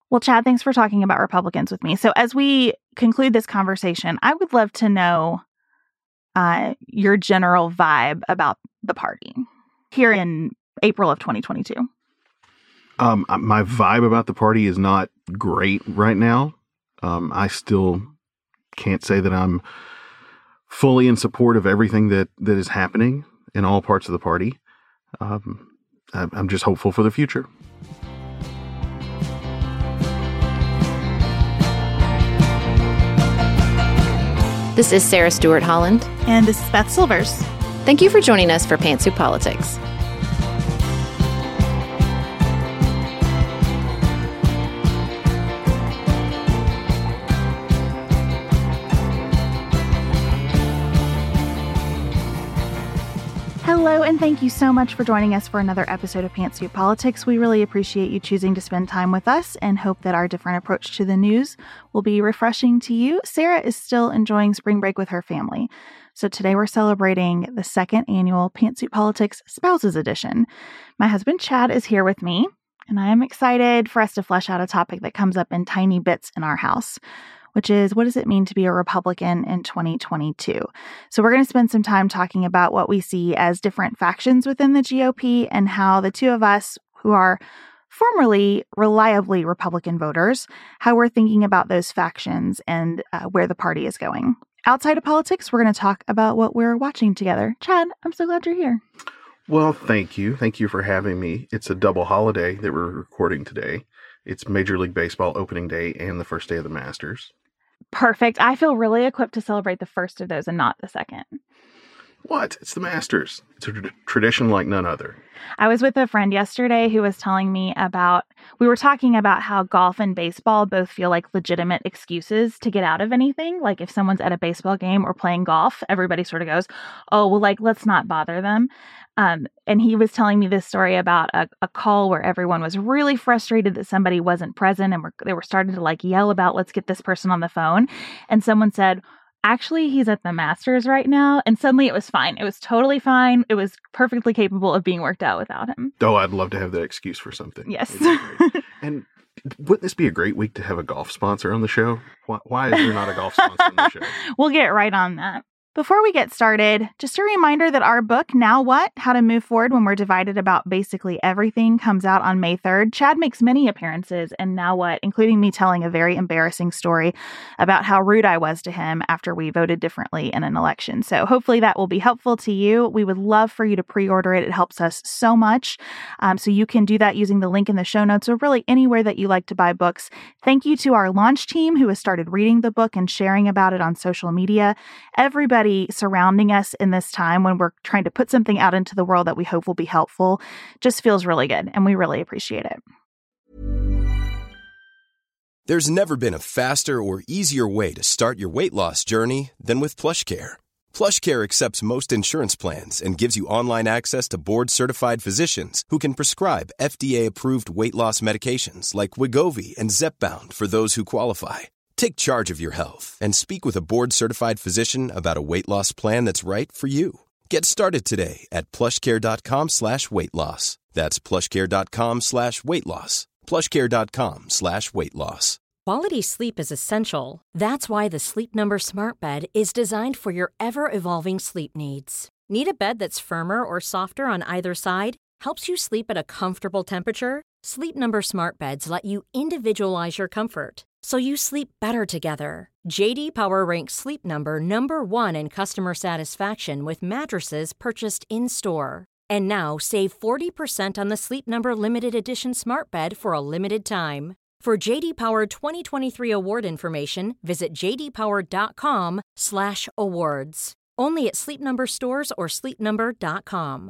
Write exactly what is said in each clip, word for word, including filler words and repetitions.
Well, Chad, thanks for talking about Republicans with me. So as we conclude this conversation, I would love to know uh, your general vibe about the party here in April of twenty twenty-two. Um, my vibe about the party is not great right now. Um, I still can't say that I'm fully in support of everything that, that is happening in all parts of the party. Um, I, I'm just hopeful for the future. This is Sarah Stewart Holland. And this is Beth Silvers. Thank you for joining us for Pantsuit Politics. Hello, and thank you so much for joining us for another episode of Pantsuit Politics. We really appreciate you choosing to spend time with us and hope that our different approach to the news will be refreshing to you. Sarah is still enjoying spring break with her family. So today we're celebrating the second annual Pantsuit Politics Spouses Edition. My husband Chad is here with me, and I am excited for us to flesh out a topic that comes up in tiny bits in our house, which is, what does it mean to be a Republican in twenty twenty-two? So we're going to spend some time talking about what we see as different factions within the G O P and how the two of us, who are formerly reliably Republican voters, how we're thinking about those factions and uh, where the party is going. Outside of politics, we're going to talk about what we're watching together. Chad, I'm so glad you're here. Well, thank you. Thank you for having me. It's a double holiday that we're recording today. It's Major League Baseball opening day and the first day of the Masters. Perfect. I feel really equipped to celebrate the first of those and not the second. What? It's the Masters. It's a tra- tradition like none other. I was with a friend yesterday who was telling me about, we were talking about how golf and baseball both feel like legitimate excuses to get out of anything. Like if someone's at a baseball game or playing golf, everybody sort of goes, oh, well, like, let's not bother them. Um, and he was telling me this story about a, a call where everyone was really frustrated that somebody wasn't present and were, they were starting to like yell about, let's get this person on the phone. And someone said, actually, he's at the Masters right now. And suddenly it was fine. It was totally fine. It was perfectly capable of being worked out without him. Oh, I'd love to have that excuse for something. Yes. And wouldn't this be a great week to have a golf sponsor on the show? Why, why is there not a golf sponsor on the show? We'll get right on that. Before we get started, just a reminder that our book, Now What? How to Move Forward When We're Divided About Basically Everything, comes out on May third. Chad makes many appearances in Now What, including me telling a very embarrassing story about how rude I was to him after we voted differently in an election. So hopefully that will be helpful to you. We would love for you to pre-order it. It helps us so much. Um, so you can do that using the link in the show notes or really anywhere that you like to buy books. Thank you to our launch team who has started reading the book and sharing about it on social media. Everybody surrounding us in this time when we're trying to put something out into the world that we hope will be helpful just feels really good, and we really appreciate it. There's never been a faster or easier way to start your weight loss journey than with PlushCare. PlushCare accepts most insurance plans and gives you online access to board-certified physicians who can prescribe F D A-approved weight loss medications like Wegovy and Zepbound for those who qualify. Take charge of your health and speak with a board-certified physician about a weight loss plan that's right for you. Get started today at plushcare.com slash weight loss. That's plushcare.com slash weight loss. plushcare.com slash weight loss. Quality sleep is essential. That's why the Sleep Number Smart Bed is designed for your ever-evolving sleep needs. Need a bed that's firmer or softer on either side? Helps you sleep at a comfortable temperature? Sleep Number Smart Beds let you individualize your comfort, so you sleep better together. J D Power ranks Sleep Number number one in customer satisfaction with mattresses purchased in-store. And now save forty percent on the Sleep Number Limited Edition Smart Bed for a limited time. For J D Power twenty twenty-three award information, visit jdpower.com slash awards. Only at Sleep Number stores or sleep number dot com.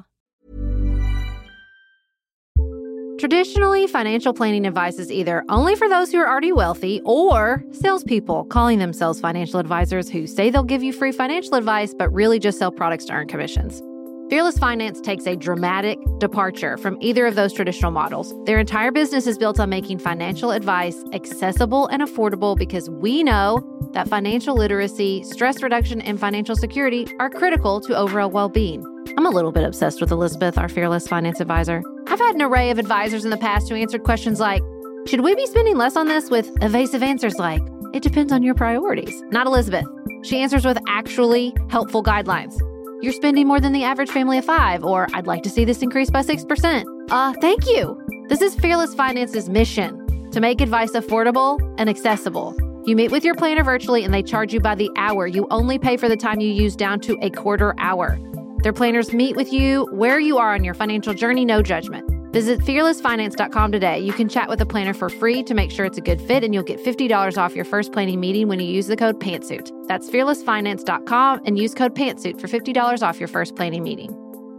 Traditionally, financial planning advice is either only for those who are already wealthy or salespeople calling themselves financial advisors who say they'll give you free financial advice but really just sell products to earn commissions. Fearless Finance takes a dramatic departure from either of those traditional models. Their entire business is built on making financial advice accessible and affordable because we know that financial literacy, stress reduction, and financial security are critical to overall well-being. I'm a little bit obsessed with Elizabeth, our Fearless Finance advisor. I've had an array of advisors in the past who answered questions like, Should we be spending less on this with evasive answers like, it depends on your priorities? Not Elizabeth. She answers with actually helpful guidelines. You're spending more than the average family of five, or I'd like to see this increase by six percent. Uh, thank you. This is Fearless Finance's mission, to make advice affordable and accessible. You meet with your planner virtually and they charge you by the hour. You only pay for the time you use down to a quarter hour. Their planners meet with you where you are on your financial journey, no judgment. Visit fearless finance dot com today. You can chat with a planner for free to make sure it's a good fit, and you'll get fifty dollars off your first planning meeting when you use the code PANTSUIT. That's fearless finance dot com and use code PANTSUIT for fifty dollars off your first planning meeting.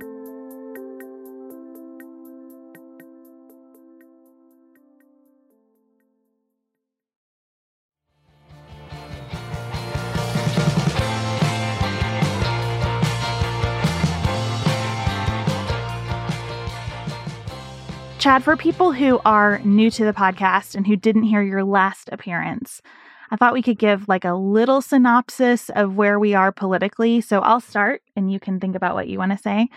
Chad, for people who are new to the podcast and who didn't hear your last appearance, I thought we could give like a little synopsis of where we are politically. So I'll start and you can think about what you want to say.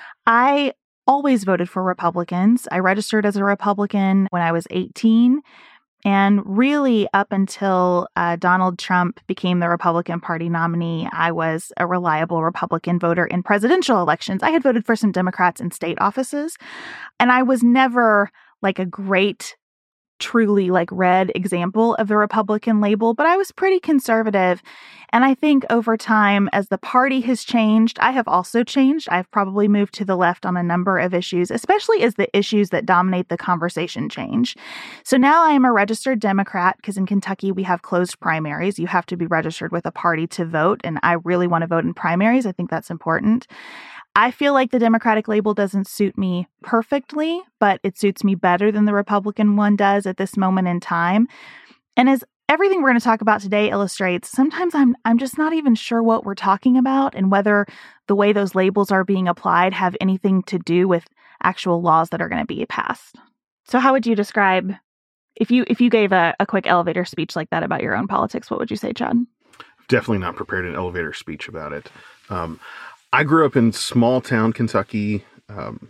I always voted for Republicans. I registered as a Republican when I was eighteen. And really up until uh, Donald Trump became the Republican Party nominee, I was a reliable Republican voter in presidential elections. I had voted for some Democrats in state offices, and I was never like a great, truly like red example of the Republican label, but I was pretty conservative. And I think over time, as the party has changed, I have also changed. I've probably moved to the left on a number of issues, especially as the issues that dominate the conversation change. So now I am a registered Democrat because in Kentucky, we have closed primaries. You have to be registered with a party to vote. And I really want to vote in primaries. I think that's important. I feel like the Democratic label doesn't suit me perfectly, but it suits me better than the Republican one does at this moment in time. And as everything we're going to talk about today illustrates, sometimes I'm I'm just not even sure what we're talking about and whether the way those labels are being applied have anything to do with actual laws that are going to be passed. So how would you describe, if you if you gave a, a quick elevator speech like that about your own politics, what would you say, Chad? Definitely not prepared an elevator speech about it. Um, I grew up in small town Kentucky. Um,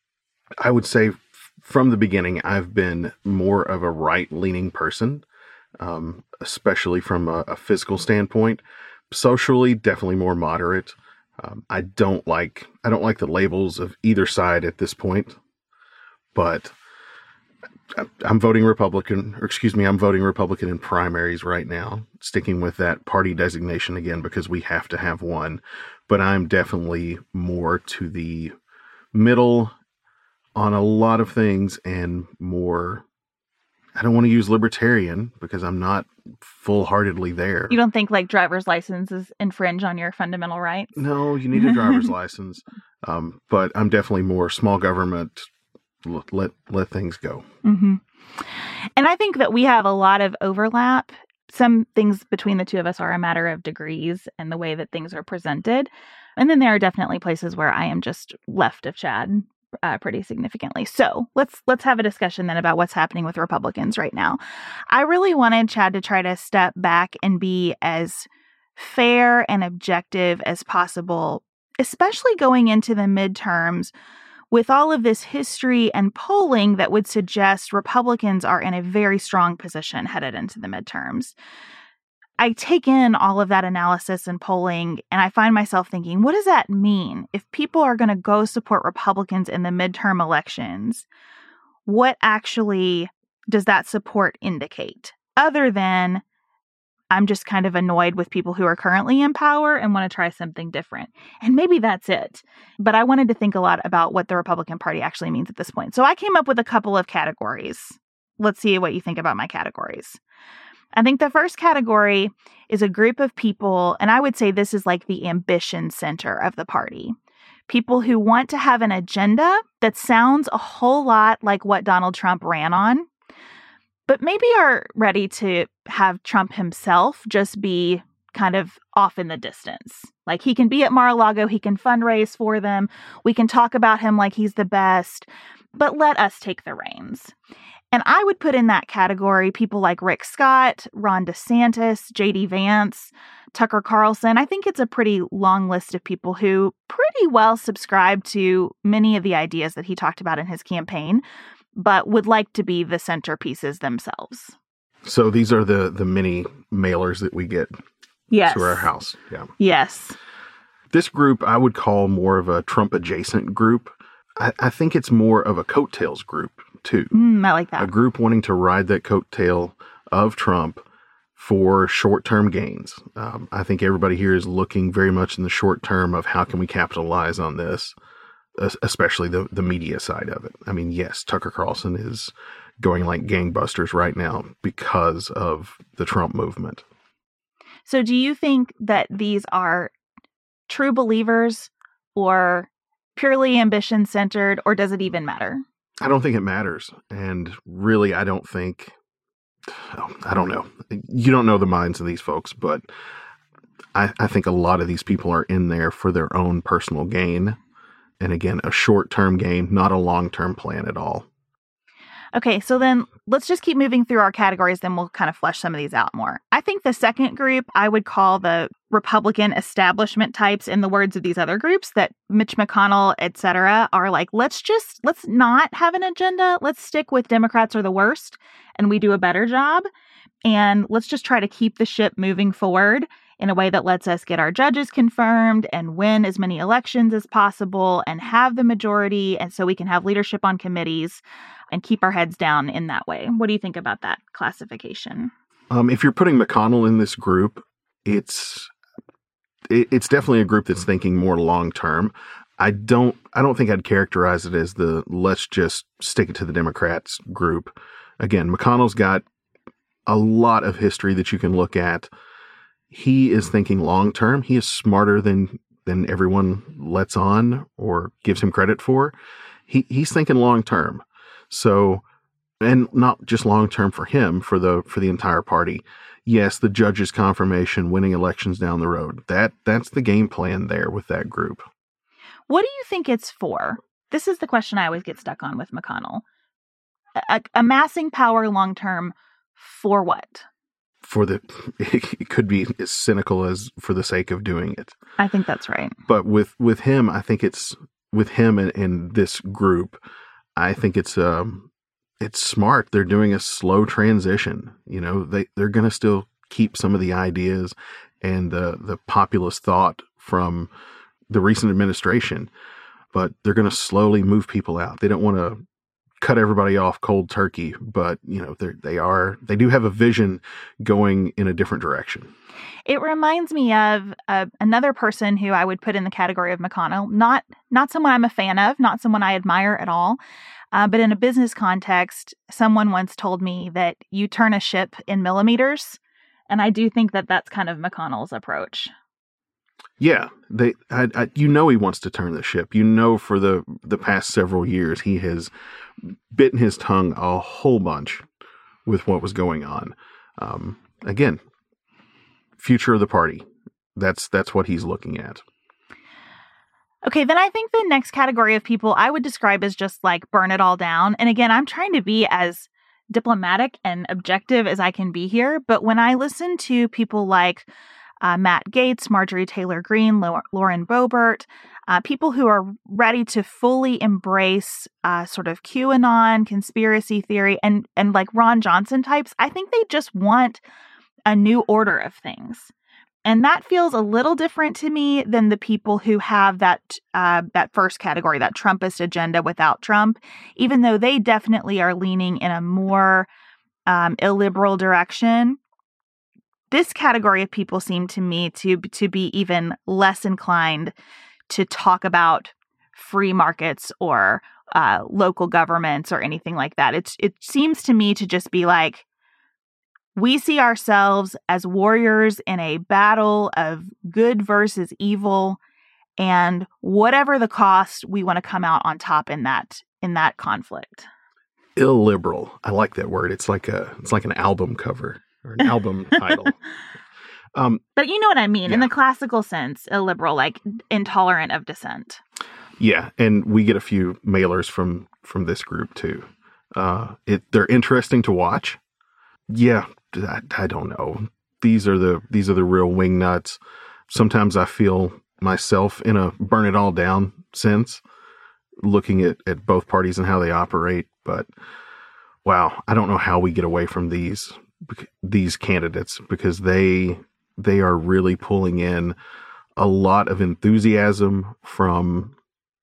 I would say f- from the beginning, I've been more of a right-leaning person, um, especially from a, a physical standpoint. Socially, definitely more moderate. Um, I don't like I don't like the labels of either side at this point, but I, I'm voting Republican, or excuse me, I'm voting Republican in primaries right now, sticking with that party designation again because we have to have one. But I'm definitely more to the middle on a lot of things and more, I don't want to use libertarian because I'm not full-heartedly there. You don't think like driver's licenses infringe on your fundamental rights? No, you need a driver's license. Um, but I'm definitely more small government, let let, let things go. Mm-hmm. And I think that we have a lot of overlap. Some things between the two of us are a matter of degrees and the way that things are presented. And then there are definitely places where I am just left of Chad uh, pretty significantly. So let's let's have a discussion then about what's happening with Republicans right now. I really wanted Chad to try to step back and be as fair and objective as possible, especially going into the midterms with all of this history and polling that would suggest Republicans are in a very strong position headed into the midterms. I take in all of that analysis and polling, and I find myself thinking, what does that mean? If people are going to go support Republicans in the midterm elections, what actually does that support indicate? Other than I'm just kind of annoyed with people who are currently in power and want to try something different. And maybe that's it. But I wanted to think a lot about what the Republican Party actually means at this point. So I came up with a couple of categories. Let's see what you think about my categories. I think the first category is a group of people, and I would say this is like the ambition center of the party. People who want to have an agenda that sounds a whole lot like what Donald Trump ran on, but maybe are ready to have Trump himself just be kind of off in the distance. Like he can be at Mar-a-Lago, he can fundraise for them, we can talk about him like he's the best, but let us take the reins. And I would put in that category people like Rick Scott, Ron DeSantis, J D Vance, Tucker Carlson. I think it's a pretty long list of people who pretty well subscribe to many of the ideas that he talked about in his campaign. but would like to be the centerpieces themselves. So these are the the mini mailers that we get yes. to our house. Yeah. Yes. This group I would call more of a Trump adjacent group. I, I think it's more of a coattails group too. Mm, I like that. A group wanting to ride that coattail of Trump for short-term gains. Um, I think everybody here is looking very much in the short term of how can we capitalize on this, especially the, the media side of it. I mean, yes, Tucker Carlson is going like gangbusters right now because of the Trump movement. So do you think that these are true believers or purely ambition-centered, or does it even matter? I don't think it matters. And really, I don't think, I don't know. You don't know the minds of these folks, but I, I think a lot of these people are in there for their own personal gain. And again, a short-term gain, not a long-term plan at all. Okay, so then let's just keep moving through our categories, then we'll kind of flesh some of these out more. I think the second group I would call the Republican establishment types, in the words of these other groups, that Mitch McConnell, et cetera, are like, let's just, let's not have an agenda. Let's stick with Democrats are the worst, and we do a better job. And let's just try to keep the ship moving forward in a way that lets us get our judges confirmed and win as many elections as possible and have the majority. And so we can have leadership on committees and keep our heads down in that way. What do you think about that classification? Um, if you're putting McConnell in this group, it's it, it's definitely a group that's thinking more long term. I don't I don't think I'd characterize it as the let's just stick it to the Democrats group. Again, McConnell's got a lot of history that you can look at. He is thinking long term. He is smarter than than everyone lets on or gives him credit for. He he's thinking long term. So, and not just long term for him, for the for the entire party. Yes, the judges' confirmation, winning elections down the road. That that's the game plan there with that group. What do you think it's for? This is the question I always get stuck on with McConnell. A- amassing power long term for what? For the, it could be as cynical as for the sake of doing it. I think that's right. But with, with him, I think it's, with him and, and this group, I think it's, um, it's smart. They're doing a slow transition. You know, they, they're going to still keep some of the ideas and the, the populist thought from the recent administration, but they're going to slowly move people out. They don't want to cut everybody off cold turkey, but you know, they they are they do have a vision going in a different direction. It reminds me of uh, another person who I would put in the category of McConnell, not not someone I'm a fan of, not someone I admire at all, uh, but in a business context, someone once told me that you turn a ship in millimeters, and I do think that that's kind of McConnell's approach. Yeah, they. I, I, you know, he wants to turn the ship. You know, for the the past several years, he has bitten his tongue a whole bunch with what was going on. Um, again, future of the party. That's that's what he's looking at. Okay, then I think the next category of people I would describe as just like burn it all down. And again, I'm trying to be as diplomatic and objective as I can be here. But when I listen to people like Uh, Matt Gaetz, Marjorie Taylor Greene, Lauren Boebert, uh, people who are ready to fully embrace uh, sort of QAnon, conspiracy theory, and and like Ron Johnson types, I think they just want a new order of things. And that feels a little different to me than the people who have that uh, that first category, that Trumpist agenda without Trump, even though they definitely are leaning in a more um, illiberal direction. This category of people seem to me to, to be even less inclined to talk about free markets or uh, local governments or anything like that. It's, it seems to me to just be like, we see ourselves as warriors in a battle of good versus evil, and whatever the cost, we want to come out on top in that in that conflict. Illiberal. I like that word. It's like a it's like an album cover. Or an album title. Um, but you know what I mean, yeah. In the classical sense, illiberal, like intolerant of dissent. Yeah, and we get a few mailers from from this group too. Uh, it they're interesting to watch. Yeah, I, I don't know. These are the these are the real wingnuts. Sometimes I feel myself in a burn it all down sense, looking at, at both parties and how they operate. But wow, I don't know how we get away from these these candidates, because they they are really pulling in a lot of enthusiasm from,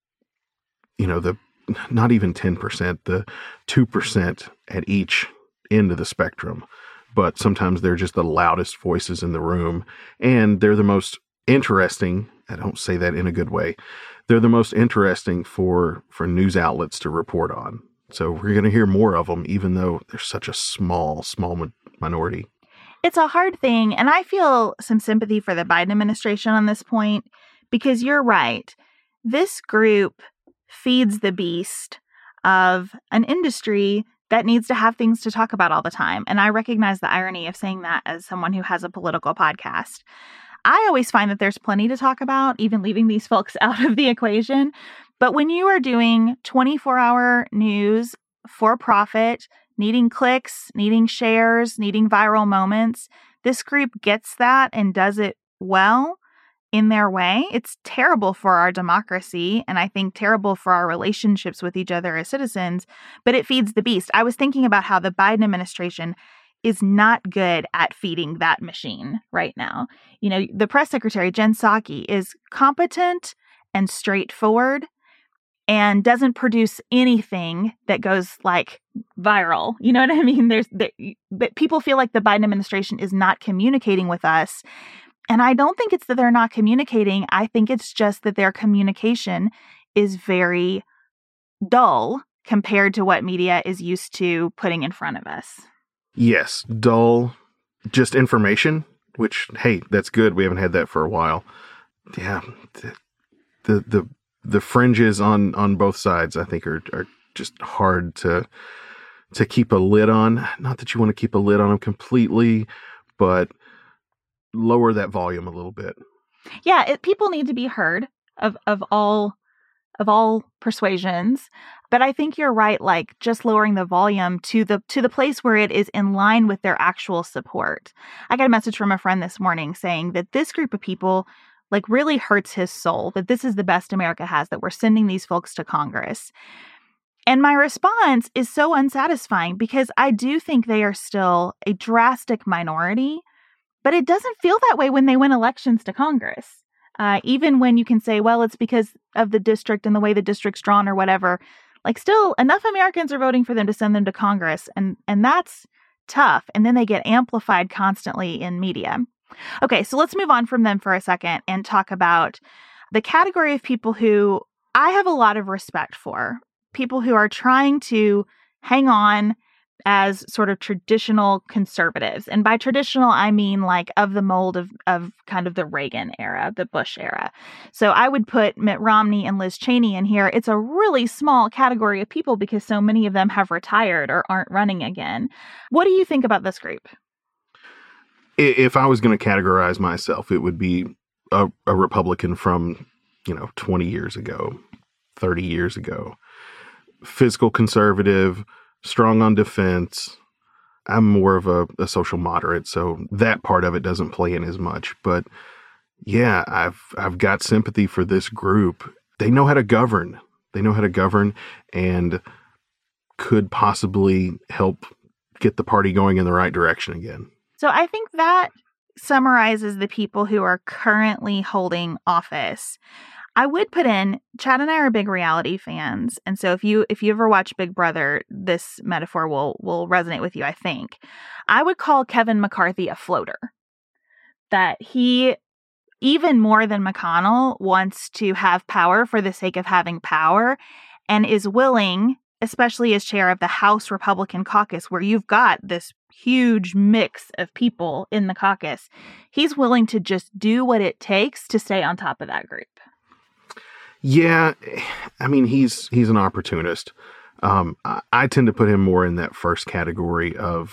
you know, the not even ten percent, the two percent at each end of the spectrum. But sometimes they're just the loudest voices in the room, and they're the most interesting. I don't say that in a good way. They're the most interesting for, for news outlets to report on. So we're going to hear more of them, even though they're such a small, small mi- minority. It's a hard thing, and I feel some sympathy for the Biden administration on this point, because you're right. This group feeds the beast of an industry that needs to have things to talk about all the time. And I recognize the irony of saying that as someone who has a political podcast. I always find that there's plenty to talk about, even leaving these folks out of the equation. But when you are doing twenty-four hour news for profit, needing clicks, needing shares, needing viral moments, this group gets that and does it well in their way. It's terrible for our democracy, and I think terrible for our relationships with each other as citizens, but it feeds the beast. I was thinking about how the Biden administration is not good at feeding that machine right now. You know, the press secretary, Jen Psaki, is competent and straightforward and doesn't produce anything that goes like viral. You know what I mean? There's there, but people feel like the Biden administration is not communicating with us. And I don't think it's that they're not communicating. I think it's just that their communication is very dull compared to what media is used to putting in front of us. Yes, dull, just information, which, hey, that's good. We haven't had that for a while. Yeah, the the the, the fringes on, on both sides, I think, are are just hard to to keep a lid on. Not that you want to keep a lid on them completely, but lower that volume a little bit. Yeah, it, people need to be heard of of all of all persuasions. But I think you're right, like just lowering the volume to the to the place where it is in line with their actual support. I got a message from a friend this morning saying that this group of people like really hurts his soul, that this is the best America has, that we're sending these folks to Congress. And my response is so unsatisfying, because I do think they are still a drastic minority, but it doesn't feel that way when they win elections to Congress. Uh, even when you can say, well, it's because of the district and the way the district's drawn or whatever. Like, still, enough Americans are voting for them to send them to Congress, and and that's tough. And then they get amplified constantly in media. Okay, so let's move on from them for a second and talk about the category of people who I have a lot of respect for. People who are trying to hang on as sort of traditional conservatives. And by traditional, I mean like of the mold of, of kind of the Reagan era, the Bush era. So I would put Mitt Romney and Liz Cheney in here. It's a really small category of people because so many of them have retired or aren't running again. What do you think about this group? If I was going to categorize myself, it would be a, a Republican from, you know, twenty years ago, thirty years ago. Fiscal conservative, strong on defense. I'm more of a, a social moderate, so that part of it doesn't play in as much. But yeah, I've I've got sympathy for this group. They know how to govern. They know how to govern and could possibly help get the party going in the right direction again. So I think that summarizes the people who are currently holding office. I would put in, Chad and I are big reality fans. And so if you if you ever watch Big Brother, this metaphor will will resonate with you, I think. I would call Kevin McCarthy a floater. That he, even more than McConnell, wants to have power for the sake of having power and is willing, especially as chair of the House Republican caucus, where you've got this huge mix of people in the caucus, he's willing to just do what it takes to stay on top of that group. Yeah, I mean, he's he's an opportunist. Um, I, I tend to put him more in that first category of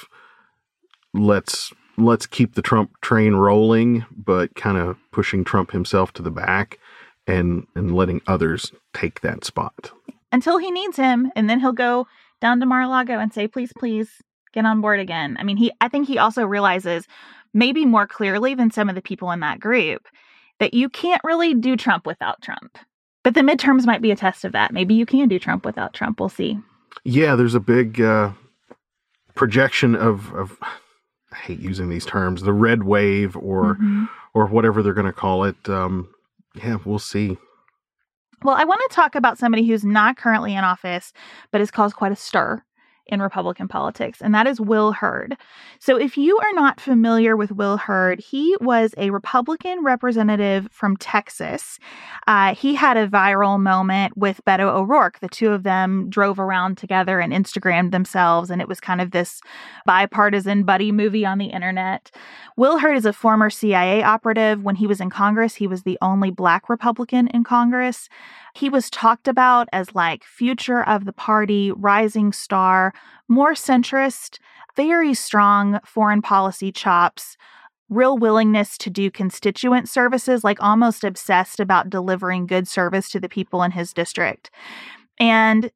let's let's keep the Trump train rolling, but kind of pushing Trump himself to the back and and letting others take that spot. Until he needs him, and then he'll go down to Mar-a-Lago and say, please, please get on board again. I mean, he I think he also realizes, maybe more clearly than some of the people in that group, that you can't really do Trump without Trump. But the midterms might be a test of that. Maybe you can do Trump without Trump. We'll see. Yeah, there's a big uh, projection of, of, I hate using these terms, the red wave or mm-hmm. or whatever they're going to call it. Um, yeah, we'll see. Well, I want to talk about somebody who's not currently in office, but has caused quite a stir in Republican politics, and that is Will Hurd. So if you are not familiar with Will Hurd, he was a Republican representative from Texas. Uh, he had a viral moment with Beto O'Rourke. The two of them drove around together and Instagrammed themselves, and it was kind of this bipartisan buddy movie on the internet. Will Hurd is a former C I A operative. When he was in Congress, he was the only Black Republican in Congress. He was talked about as like future of the party, rising star, more centrist, very strong foreign policy chops, real willingness to do constituent services, like almost obsessed about delivering good service to the people in his district. And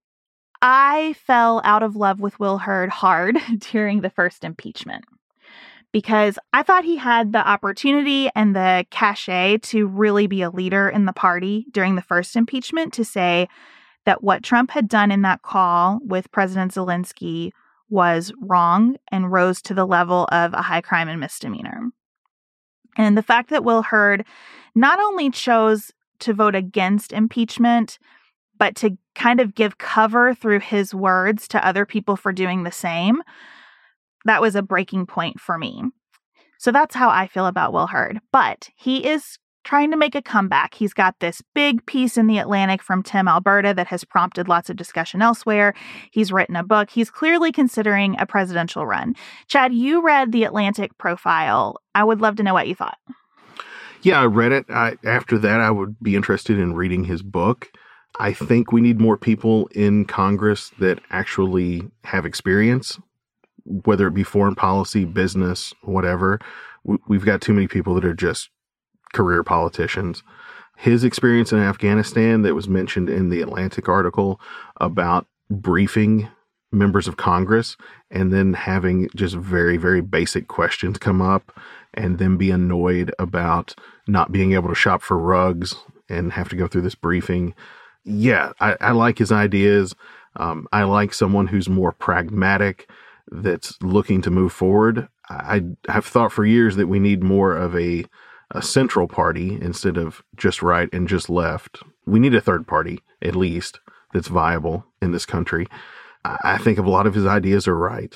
I fell out of love with Will Hurd hard during the first impeachment, because I thought he had the opportunity and the cachet to really be a leader in the party during the first impeachment, to say that what Trump had done in that call with President Zelensky was wrong and rose to the level of a high crime and misdemeanor. And the fact that Will Hurd not only chose to vote against impeachment, but to kind of give cover through his words to other people for doing the same, that was a breaking point for me. So that's how I feel about Will Hurd. But he is trying to make a comeback. He's got this big piece in The Atlantic from Tim Alberta that has prompted lots of discussion elsewhere. He's written a book. He's clearly considering a presidential run. Chad, you read The Atlantic profile. I would love to know what you thought. Yeah, I read it. I, after that, I would be interested in reading his book. I think we need more people in Congress that actually have experience, whether it be foreign policy, business, whatever. We've got too many people that are just career politicians. His experience in Afghanistan that was mentioned in the Atlantic article about briefing members of Congress and then having just very, very basic questions come up and then be annoyed about not being able to shop for rugs and have to go through this briefing. Yeah, I, I like his ideas. Um, I like someone who's more pragmatic, that's looking to move forward. I have thought for years that we need more of a, a central party instead of just right and just left. We need a third party, at least, that's viable in this country. I think a lot of his ideas are right.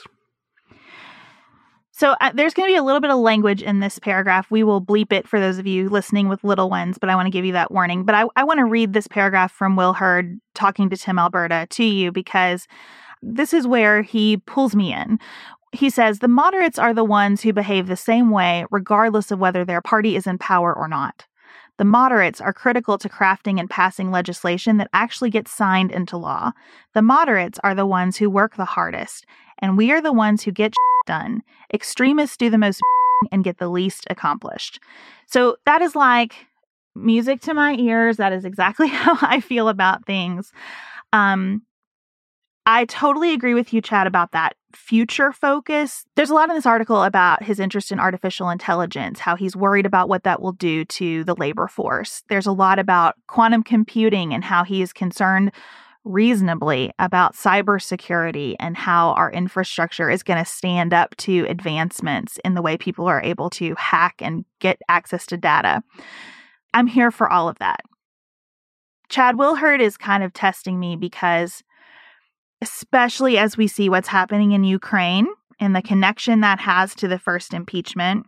So uh, there's going to be a little bit of language in this paragraph. We will bleep it for those of you listening with little ones, but I want to give you that warning. But I, I want to read this paragraph from Will Hurd talking to Tim Alberta to you, because this is where he pulls me in. He says, the moderates are the ones who behave the same way, regardless of whether their party is in power or not. The moderates are critical to crafting and passing legislation that actually gets signed into law. The moderates are the ones who work the hardest, and we are the ones who get done. Extremists do the most and get the least accomplished. So that is like music to my ears. That is exactly how I feel about things. Um, I totally agree with you, Chad, about that future focus. There's a lot in this article about his interest in artificial intelligence, how he's worried about what that will do to the labor force. There's a lot about quantum computing and how he is concerned reasonably about cybersecurity and how our infrastructure is going to stand up to advancements in the way people are able to hack and get access to data. I'm here for all of that. Chad, Will Hurd is kind of testing me because, especially as we see what's happening in Ukraine and the connection that has to the first impeachment,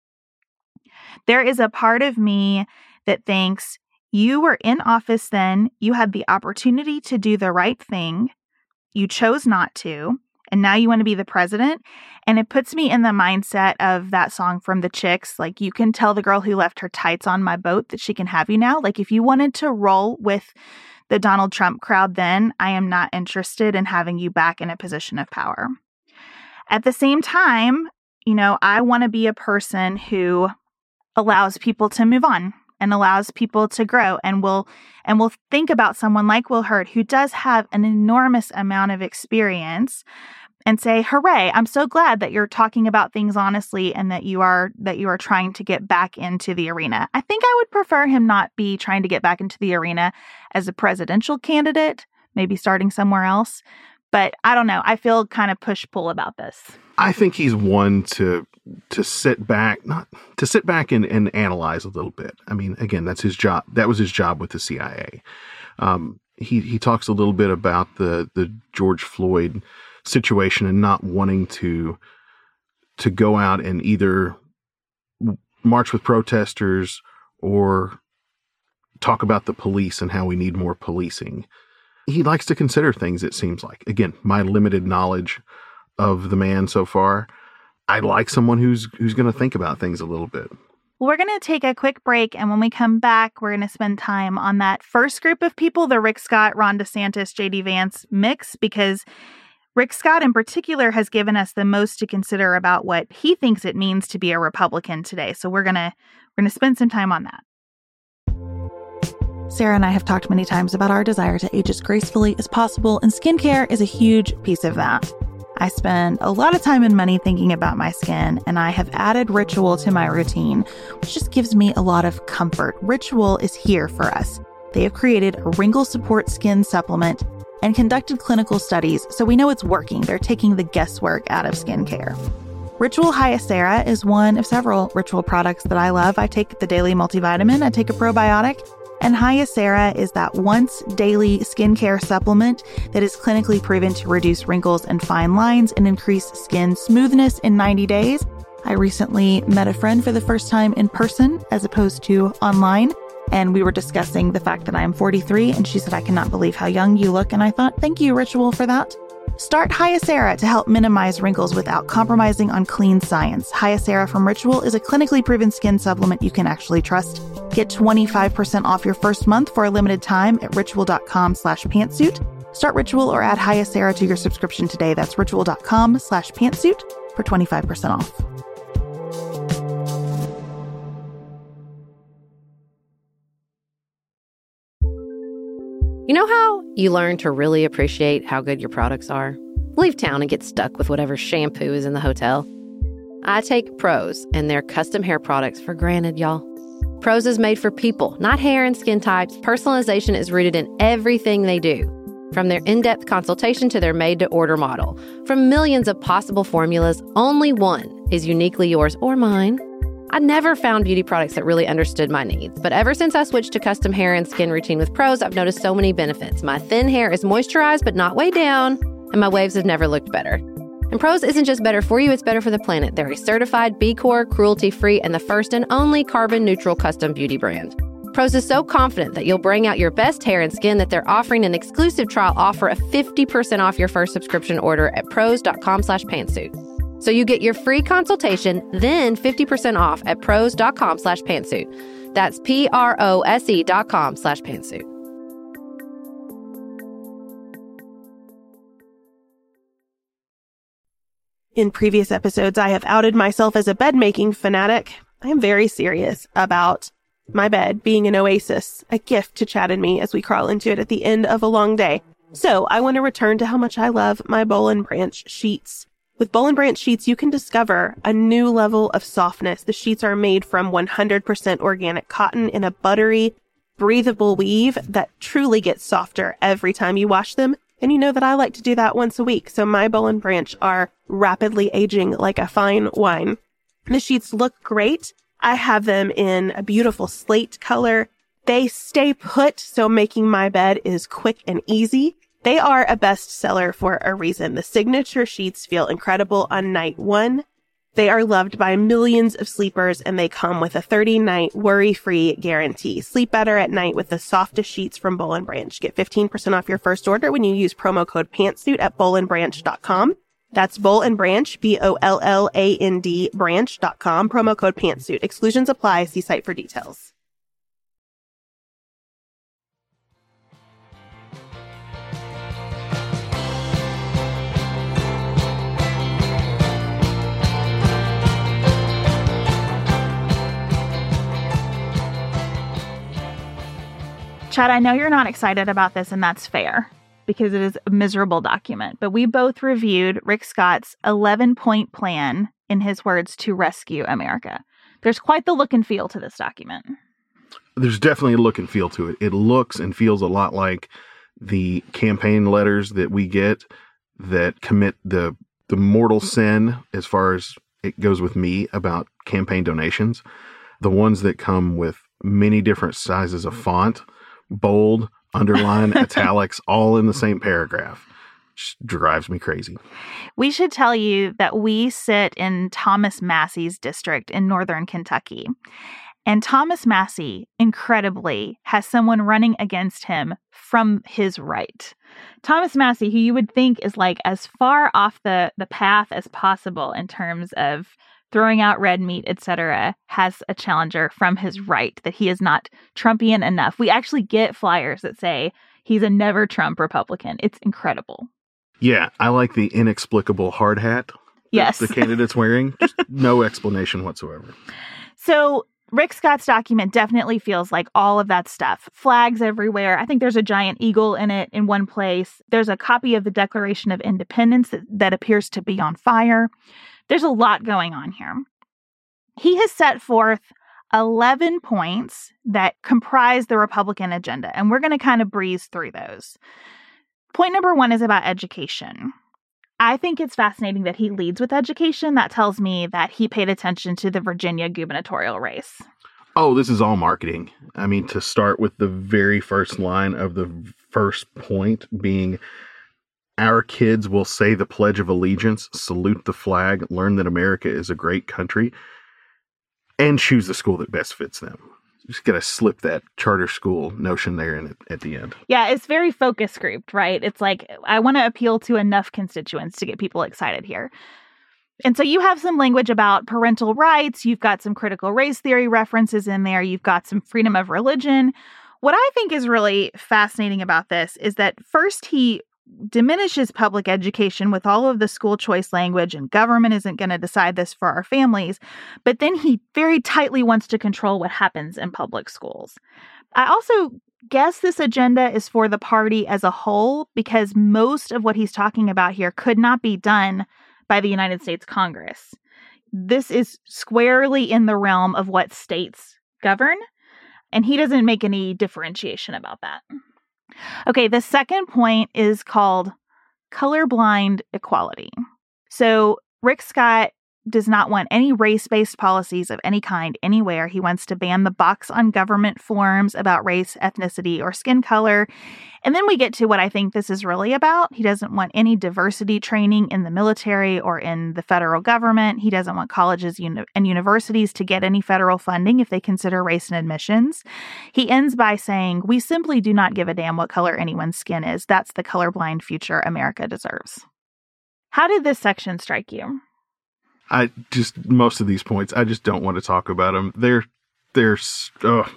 there is a part of me that thinks you were in office then, you had the opportunity to do the right thing, you chose not to, and now you want to be the president. And it puts me in the mindset of that song from the Chicks, like, you can tell the girl who left her tights on my boat that she can have you now. Like, if you wanted to roll with the Donald Trump crowd then, I am not interested in having you back in a position of power. At the same time, you know, I want to be a person who allows people to move on and allows people to grow, and will and will think about someone like Will Hurd, who does have an enormous amount of experience, and say, hooray, I'm so glad that you're talking about things honestly and that you are that you are trying to get back into the arena. I think I would prefer him not be trying to get back into the arena as a presidential candidate, maybe starting somewhere else, But I don't know. I feel kind of push-pull about this. I think he's one to to sit back, not to sit back and, and analyze a little bit. I mean, again, that's his job. That was his job with the C I A. Um, he he talks a little bit about the the George Floyd situation and not wanting to to go out and either march with protesters or talk about the police and how we need more policing. He likes to consider things, it seems like. Again, my limited knowledge of the man so far, I like someone who's who's going to think about things a little bit. Well, we're going to take a quick break, and when we come back, we're going to spend time on that first group of people, the Rick Scott, Ron DeSantis, J D Vance mix, because Rick Scott in particular has given us the most to consider about what he thinks it means to be a Republican today. So we're going to we're going to spend some time on that. Sarah and I have talked many times about our desire to age as gracefully as possible, and skincare is a huge piece of that. I spend a lot of time and money thinking about my skin, and I have added Ritual to my routine, which just gives me a lot of comfort. Ritual is here for us. They have created a wrinkle support skin supplement and conducted clinical studies, so we know it's working. They're taking the guesswork out of skincare. Ritual Hyacera is one of several Ritual products that I love. I take the daily multivitamin, I take a probiotic, and Hyacera is that once daily skincare supplement that is clinically proven to reduce wrinkles and fine lines and increase skin smoothness in ninety days. I recently met a friend for the first time in person as opposed to online, and we were discussing the fact that I am forty-three, and she said, "I cannot believe how young you look." And I thought, thank you, Ritual, for that. Start Hyacera to help minimize wrinkles without compromising on clean science. Hyacera from Ritual is a clinically proven skin supplement you can actually trust. Get twenty-five percent off your first month for a limited time at ritual.com slash pantsuit. Start Ritual or add Hyacera to your subscription today. That's ritual.com slash pantsuit for twenty-five percent off. You know how you learn to really appreciate how good your products are? Leave town and get stuck with whatever shampoo is in the hotel. I take Prose and their custom hair products for granted, y'all. Prose is made for people, not hair and skin types. Personalization is rooted in everything they do. From their in-depth consultation to their made-to-order model. From millions of possible formulas, only one is uniquely yours or mine. I never found beauty products that really understood my needs, but ever since I switched to custom hair and skin routine with Prose, I've noticed so many benefits. My thin hair is moisturized but not weighed down, and my waves have never looked better. And Prose isn't just better for you, it's better for the planet. They're a certified B Corp, cruelty-free, and the first and only carbon-neutral custom beauty brand. Prose is so confident that you'll bring out your best hair and skin that they're offering an exclusive trial offer of fifty percent off your first subscription order at prose.com slash pantsuit. So you get your free consultation, then fifty percent off at prose.com slash pantsuit. That's P-R-O-S-E dot com slash pantsuit. In previous episodes, I have outed myself as a bed-making fanatic. I am very serious about my bed being an oasis, a gift to Chad and me as we crawl into it at the end of a long day. So I want to return to how much I love my Boll and Branch sheets. With Boll and Branch sheets, you can discover a new level of softness. The sheets are made from one hundred percent organic cotton in a buttery, breathable weave that truly gets softer every time you wash them. And you know that I like to do that once a week, so my Boll and Branch are rapidly aging like a fine wine. The sheets look great. I have them in a beautiful slate color. They stay put, so making my bed is quick and easy. They are a bestseller for a reason. The signature sheets feel incredible on night one. They are loved by millions of sleepers, and they come with a thirty-night worry-free guarantee. Sleep better at night with the softest sheets from Boll and Branch. Get fifteen percent off your first order when you use promo code PANTSUIT at boll and branch dot com. That's Boll and Branch, B O L L A N D, branch dot com, promo code PANTSUIT. Exclusions apply. See site for details. Chad, I know you're not excited about this, and that's fair because it is a miserable document. But we both reviewed Rick Scott's eleven-point plan, in his words, to rescue America. There's quite the look and feel to this document. There's definitely a look and feel to it. It looks and feels a lot like the campaign letters that we get that commit the the mortal sin as far as it goes with me about campaign donations. The ones that come with many different sizes of font, bold, underline, italics, all in the same paragraph. Just drives me crazy. We should tell you that we sit in Thomas Massey's district in northern Kentucky. And Thomas Massey, incredibly, has someone running against him from his right. Thomas Massey, who you would think is like as far off the, the path as possible in terms of throwing out red meat, et cetera, has a challenger from his right that he is not Trumpian enough. We actually get flyers that say he's a never Trump Republican. It's incredible. Yeah, I like the inexplicable hard hat yes. the candidate's wearing. Just no explanation whatsoever. So Rick Scott's document definitely feels like all of that stuff. Flags everywhere. I think there's a giant eagle in it in one place. There's a copy of the Declaration of Independence that, that appears to be on fire. There's a lot going on here. He has set forth eleven points that comprise the Republican agenda, and we're going to kind of breeze through those. Point number one is about education. I think it's fascinating that he leads with education. That tells me that he paid attention to the Virginia gubernatorial race. Oh, this is all marketing. I mean, to start with the very first line of the first point being, our kids will say the Pledge of Allegiance, salute the flag, learn that America is a great country, and choose the school that best fits them. Just got to slip that charter school notion there in it at the end. Yeah, it's very focus grouped, right? It's like, I want to appeal to enough constituents to get people excited here. And so you have some language about parental rights. You've got some critical race theory references in there. You've got some freedom of religion. What I think is really fascinating about this is that first he diminishes public education with all of the school choice language, and government isn't going to decide this for our families. But then he very tightly wants to control what happens in public schools. I also guess this agenda is for the party as a whole, because most of what he's talking about here could not be done by the United States Congress. This is squarely in the realm of what states govern, and he doesn't make any differentiation about that. Okay, the second point is called colorblind equality. So Rick Scott does not want any race-based policies of any kind anywhere. He wants to ban the box on government forms about race, ethnicity, or skin color. And then we get to what I think this is really about. He doesn't want any diversity training in the military or in the federal government. He doesn't want colleges uni- and universities to get any federal funding if they consider race and admissions. He ends by saying, we simply do not give a damn what color anyone's skin is. That's the colorblind future America deserves. How did this section strike you? I just, most of these points, I just don't want to talk about them. They're, they're, oh.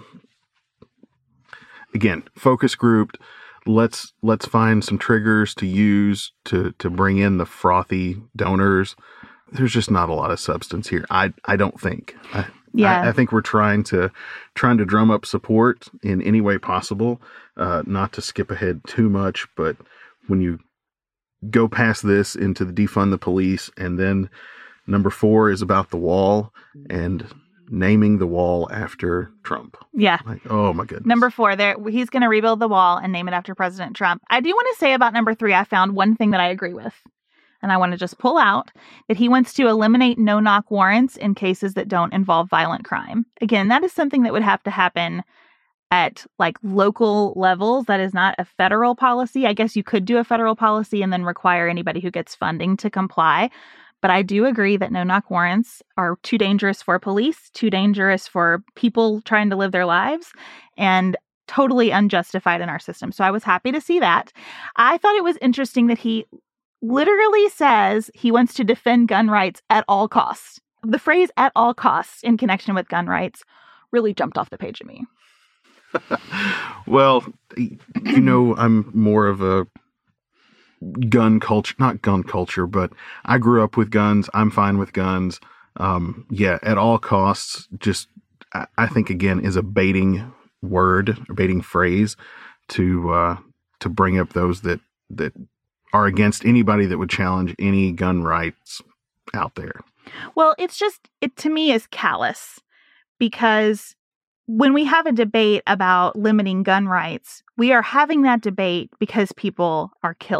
Again, focus grouped. Let's, let's find some triggers to use to, to bring in the frothy donors. There's just not a lot of substance here. I, I don't think. I, yeah. I, I think we're trying to, trying to drum up support in any way possible. Uh, not to skip ahead too much, but when you go past this into the defund the police, and then number four is about the wall and naming the wall after Trump. Yeah. Like, oh my goodness. Number four, there he's going to rebuild the wall and name it after President Trump. I do want to say about number three, I found one thing that I agree with. And I want to just pull out that he wants to eliminate no-knock warrants in cases that don't involve violent crime. Again, that is something that would have to happen at like local levels. That is not a federal policy. I guess you could do a federal policy and then require anybody who gets funding to comply. But I do agree that no-knock warrants are too dangerous for police, too dangerous for people trying to live their lives, and totally unjustified in our system. So I was happy to see that. I thought it was interesting that he literally says he wants to defend gun rights at all costs. The phrase at all costs in connection with gun rights really jumped off the page at me. Well, you know, I'm more of a gun culture, not gun culture, but I grew up with guns. I'm fine with guns. Um, yeah, at all costs, just, I, I think, again, is a baiting word, a baiting phrase to, uh, to bring up those that, that are against anybody that would challenge any gun rights out there. Well, it's just, it to me is callous, because when we have a debate about limiting gun rights, we are having that debate because people are killed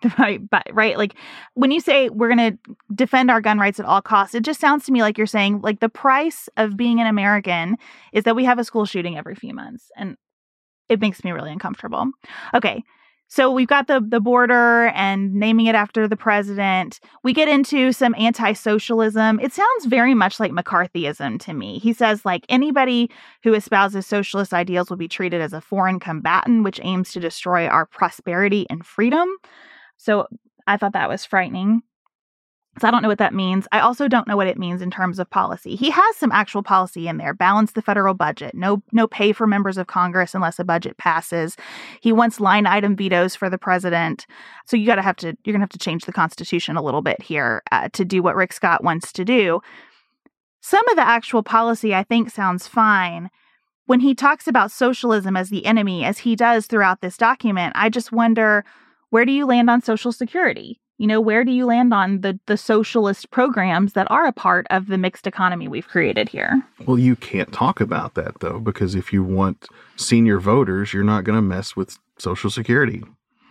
Right, but right, like when you say we're going to defend our gun rights at all costs, it just sounds to me like you're saying like the price of being an American is that we have a school shooting every few months, and it makes me really uncomfortable. Okay, so we've got the the border and naming it after the president. We get into some anti-socialism. It sounds very much like McCarthyism to me. He says like anybody who espouses socialist ideals will be treated as a foreign combatant, which aims to destroy our prosperity and freedom. So I thought that was frightening. So I don't know what that means. I also don't know what it means in terms of policy. He has some actual policy in there. Balance the federal budget. No, no pay for members of Congress unless a budget passes. He wants line item vetoes for the president. So you got to have to, you're going to have to change the Constitution a little bit here uh, to do what Rick Scott wants to do. Some of the actual policy I think sounds fine. When he talks about socialism as the enemy, as he does throughout this document, I just wonder, where do you land on Social Security? You know, where do you land on the, the socialist programs that are a part of the mixed economy we've created here? Well, you can't talk about that, though, because if you want senior voters, you're not going to mess with Social Security.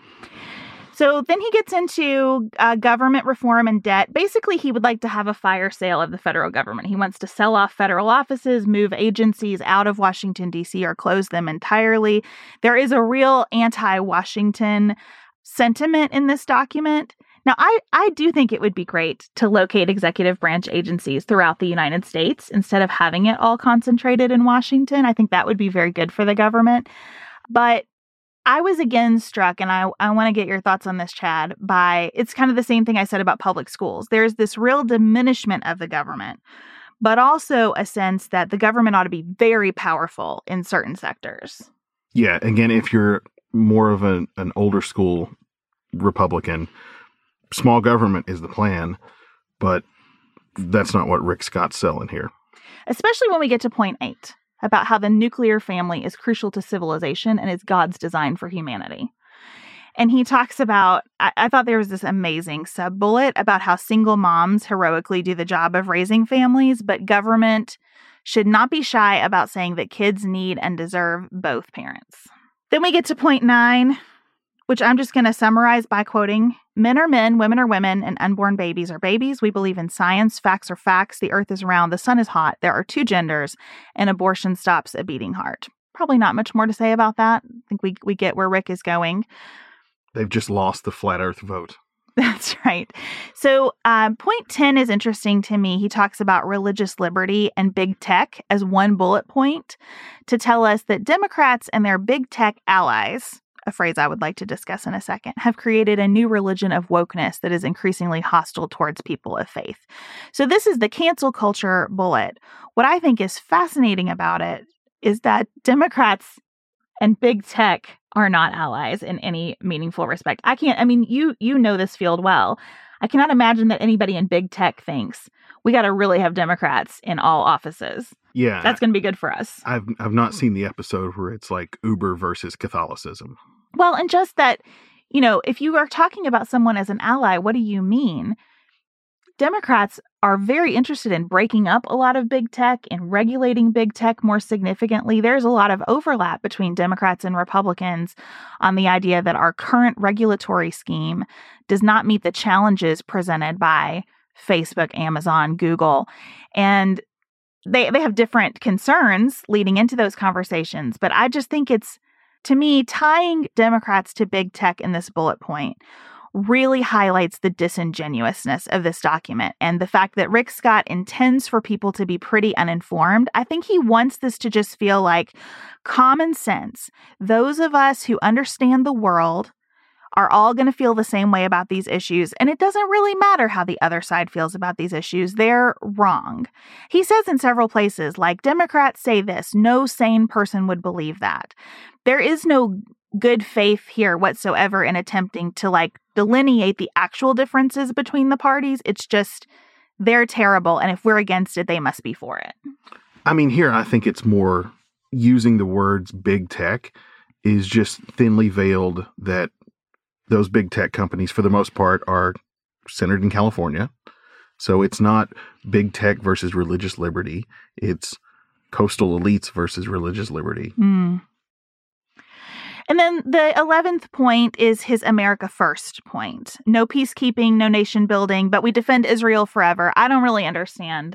So then he gets into uh, government reform and debt. Basically, he would like to have a fire sale of the federal government. He wants to sell off federal offices, move agencies out of Washington, D C, or close them entirely. There is a real anti-Washington sentiment in this document. Now, I, I do think it would be great to locate executive branch agencies throughout the United States instead of having it all concentrated in Washington. I think that would be very good for the government. But I was again struck, and I, I want to get your thoughts on this, Chad, by it's kind of the same thing I said about public schools. There's this real diminishment of the government, but also a sense that the government ought to be very powerful in certain sectors. Yeah, again, if you're more of an, an older school Republican, small government is the plan, but that's not what Rick Scott's selling here. Especially when we get to point eight, about how the nuclear family is crucial to civilization and is God's design for humanity. And he talks about, I, I thought there was this amazing sub-bullet about how single moms heroically do the job of raising families, but government should not be shy about saying that kids need and deserve both parents. Then we get to point nine, which I'm just going to summarize by quoting, men are men, women are women, and unborn babies are babies. We believe in science. Facts are facts. The earth is round. The sun is hot. There are two genders, and abortion stops a beating heart. Probably not much more to say about that. I think we, we get where Rick is going. They've just lost the flat earth vote. That's right. So uh, point ten is interesting to me. He talks about religious liberty and big tech as one bullet point to tell us that Democrats and their big tech allies, a phrase I would like to discuss in a second, have created a new religion of wokeness that is increasingly hostile towards people of faith. So this is the cancel culture bullet. What I think is fascinating about it is that Democrats and big tech are not allies in any meaningful respect. I can't, I mean, you you know this field well. I cannot imagine that anybody in big tech thinks we got to really have Democrats in all offices. Yeah. That's going to be good for us. I've I've not seen the episode where it's like Uber versus Catholicism. Well, and just that, you know, if you are talking about someone as an ally, what do you mean? Democrats are very interested in breaking up a lot of big tech and regulating big tech more significantly. There's a lot of overlap between Democrats and Republicans on the idea that our current regulatory scheme does not meet the challenges presented by Facebook, Amazon, Google. And they they have different concerns leading into those conversations. But I just think it's, to me, tying Democrats to big tech in this bullet point really highlights the disingenuousness of this document and the fact that Rick Scott intends for people to be pretty uninformed. I think he wants this to just feel like common sense. Those of us who understand the world are all going to feel the same way about these issues, and it doesn't really matter how the other side feels about these issues. They're wrong. He says in several places, like, Democrats say this, no sane person would believe that. There is no good faith here whatsoever in attempting to, like, delineate the actual differences between the parties. It's just, they're terrible, and if we're against it, they must be for it. I mean, here, I think it's more using the words big tech is just thinly veiled that those big tech companies, for the most part, are centered in California. So it's not big tech versus religious liberty. It's coastal elites versus religious liberty. Mm. And then the eleventh point is his America First point. No peacekeeping, no nation building, but we defend Israel forever. I don't really understand.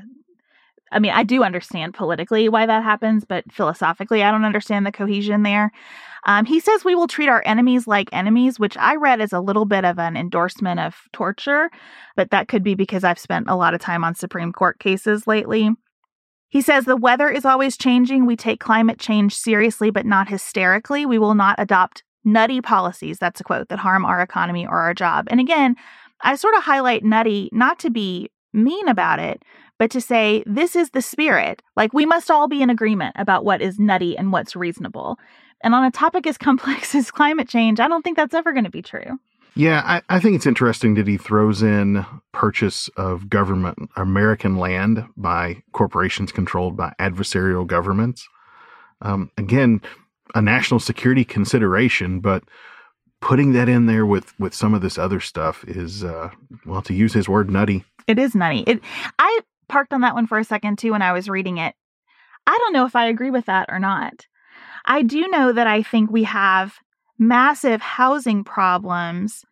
I mean, I do understand politically why that happens, but philosophically, I don't understand the cohesion there. Um, he says we will treat our enemies like enemies, which I read as a little bit of an endorsement of torture, but that could be because I've spent a lot of time on Supreme Court cases lately. He says the weather is always changing. We take climate change seriously, but not hysterically. We will not adopt nutty policies, that's a quote, that harm our economy or our job. And again, I sort of highlight nutty not to be mean about it, but to say this is the spirit. Like, we must all be in agreement about what is nutty and what's reasonable. And on a topic as complex as climate change, I don't think that's ever going to be true. Yeah, I, I think it's interesting that he throws in purchase of government, American land by corporations controlled by adversarial governments. Um, again, a national security consideration, but putting that in there with, with some of this other stuff is, uh, well, to use his word, nutty. It is nutty. It, I parked on that one for a second, too, when I was reading it. I don't know if I agree with that or not. I do know that I think we have massive housing problems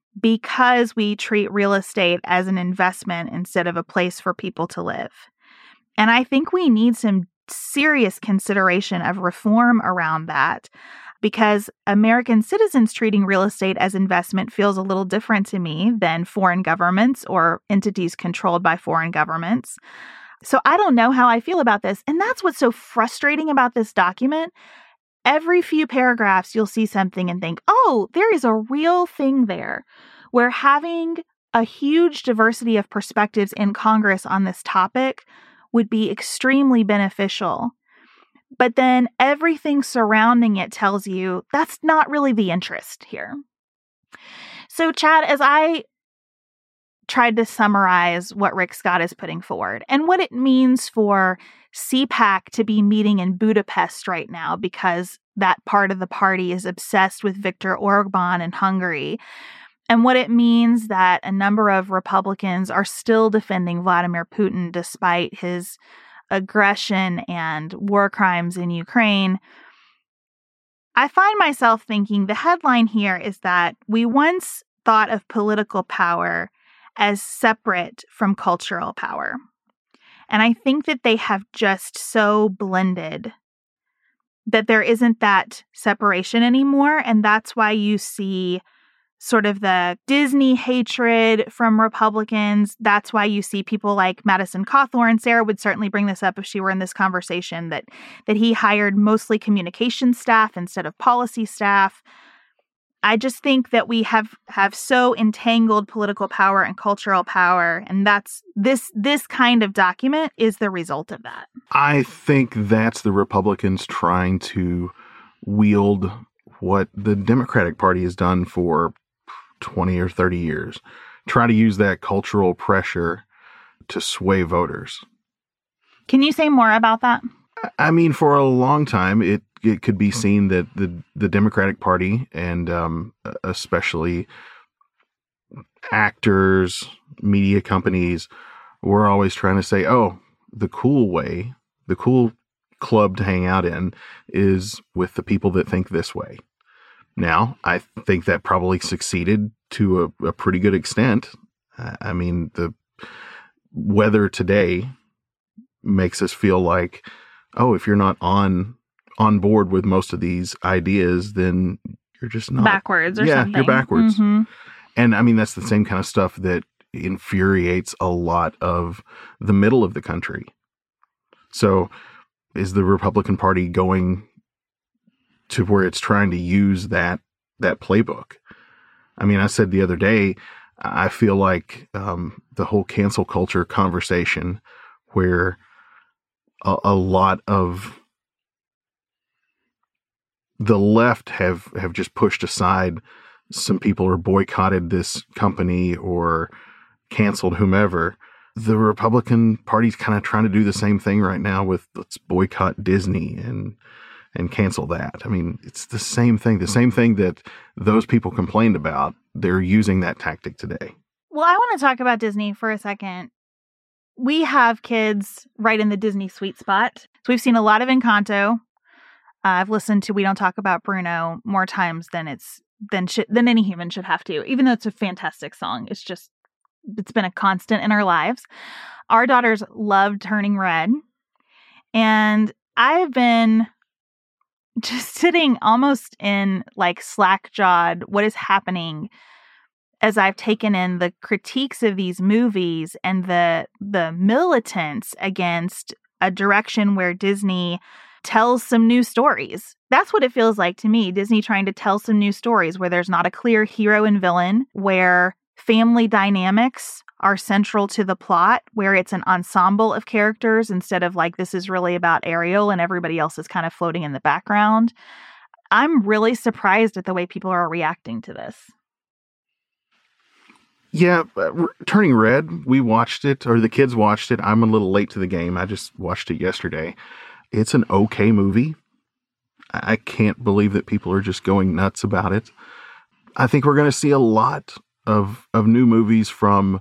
because we treat real estate as an investment instead of a place for people to live. And I think we need some serious consideration of reform around that, because American citizens treating real estate as investment feels a little different to me than foreign governments or entities controlled by foreign governments. So I don't know how I feel about this. And that's what's so frustrating about this document. Every few paragraphs, you'll see something and think, oh, there is a real thing there, where having a huge diversity of perspectives in Congress on this topic would be extremely beneficial. But then everything surrounding it tells you that's not really the interest here. So, Chad, as I tried to summarize what Rick Scott is putting forward and what it means for C PAC to be meeting in Budapest right now because that part of the party is obsessed with Viktor Orban in Hungary, and what it means that a number of Republicans are still defending Vladimir Putin despite his aggression and war crimes in Ukraine, I find myself thinking the headline here is that we once thought of political power as separate from cultural power. And I think that they have just so blended that there isn't that separation anymore. And that's why you see sort of the Disney hatred from Republicans. That's why you see people like Madison Cawthorn. Sarah would certainly bring this up if she were in this conversation, that that he hired mostly communication staff instead of policy staff. I just think that we have, have so entangled political power and cultural power, and that's this this kind of document is the result of that. I think that's the Republicans trying to wield what the Democratic Party has done for twenty or thirty years. Try to use that cultural pressure to sway voters. Can you say more about that? I mean, for a long time, it, it could be seen that the, the Democratic Party and um, especially actors, media companies were always trying to say, oh, the cool way, the cool club to hang out in is with the people that think this way. Now, I think that probably succeeded to a, a pretty good extent. I mean, the weather today makes us feel like, oh, if you're not on on board with most of these ideas, then you're just not backwards or yeah, something. You're backwards. Mm-hmm. And I mean, that's the same kind of stuff that infuriates a lot of the middle of the country. So is the Republican Party going to where it's trying to use that that playbook? I mean, I said the other day, I feel like um, the whole cancel culture conversation where a, a lot of the left have, have just pushed aside some people or boycotted this company or canceled whomever. The Republican Party's kind of trying to do the same thing right now with let's boycott Disney and and cancel that. I mean, it's the same thing, the same thing that those people complained about. They're using that tactic today. Well, I want to talk about Disney for a second. We have kids right in the Disney sweet spot. So we've seen a lot of Encanto. Uh, I've listened to We Don't Talk About Bruno more times than it's than should than any human should have to. Even though it's a fantastic song, it's just it's been a constant in our lives. Our daughters love Turning Red, and I've been just sitting almost in like slack-jawed what is happening as I've taken in the critiques of these movies and the the militance against a direction where Disney tells some new stories. That's what it feels like to me. Disney trying to tell some new stories where there's not a clear hero and villain, where family dynamics are central to the plot, where it's an ensemble of characters instead of like this is really about Ariel and everybody else is kind of floating in the background. I'm really surprised at the way people are reacting to this. Yeah, uh, Turning Red, we watched it, or the kids watched it. I'm a little late to the game. I just watched it yesterday. It's an okay movie. I can't believe that people are just going nuts about it. I think we're going to see a lot of of new movies from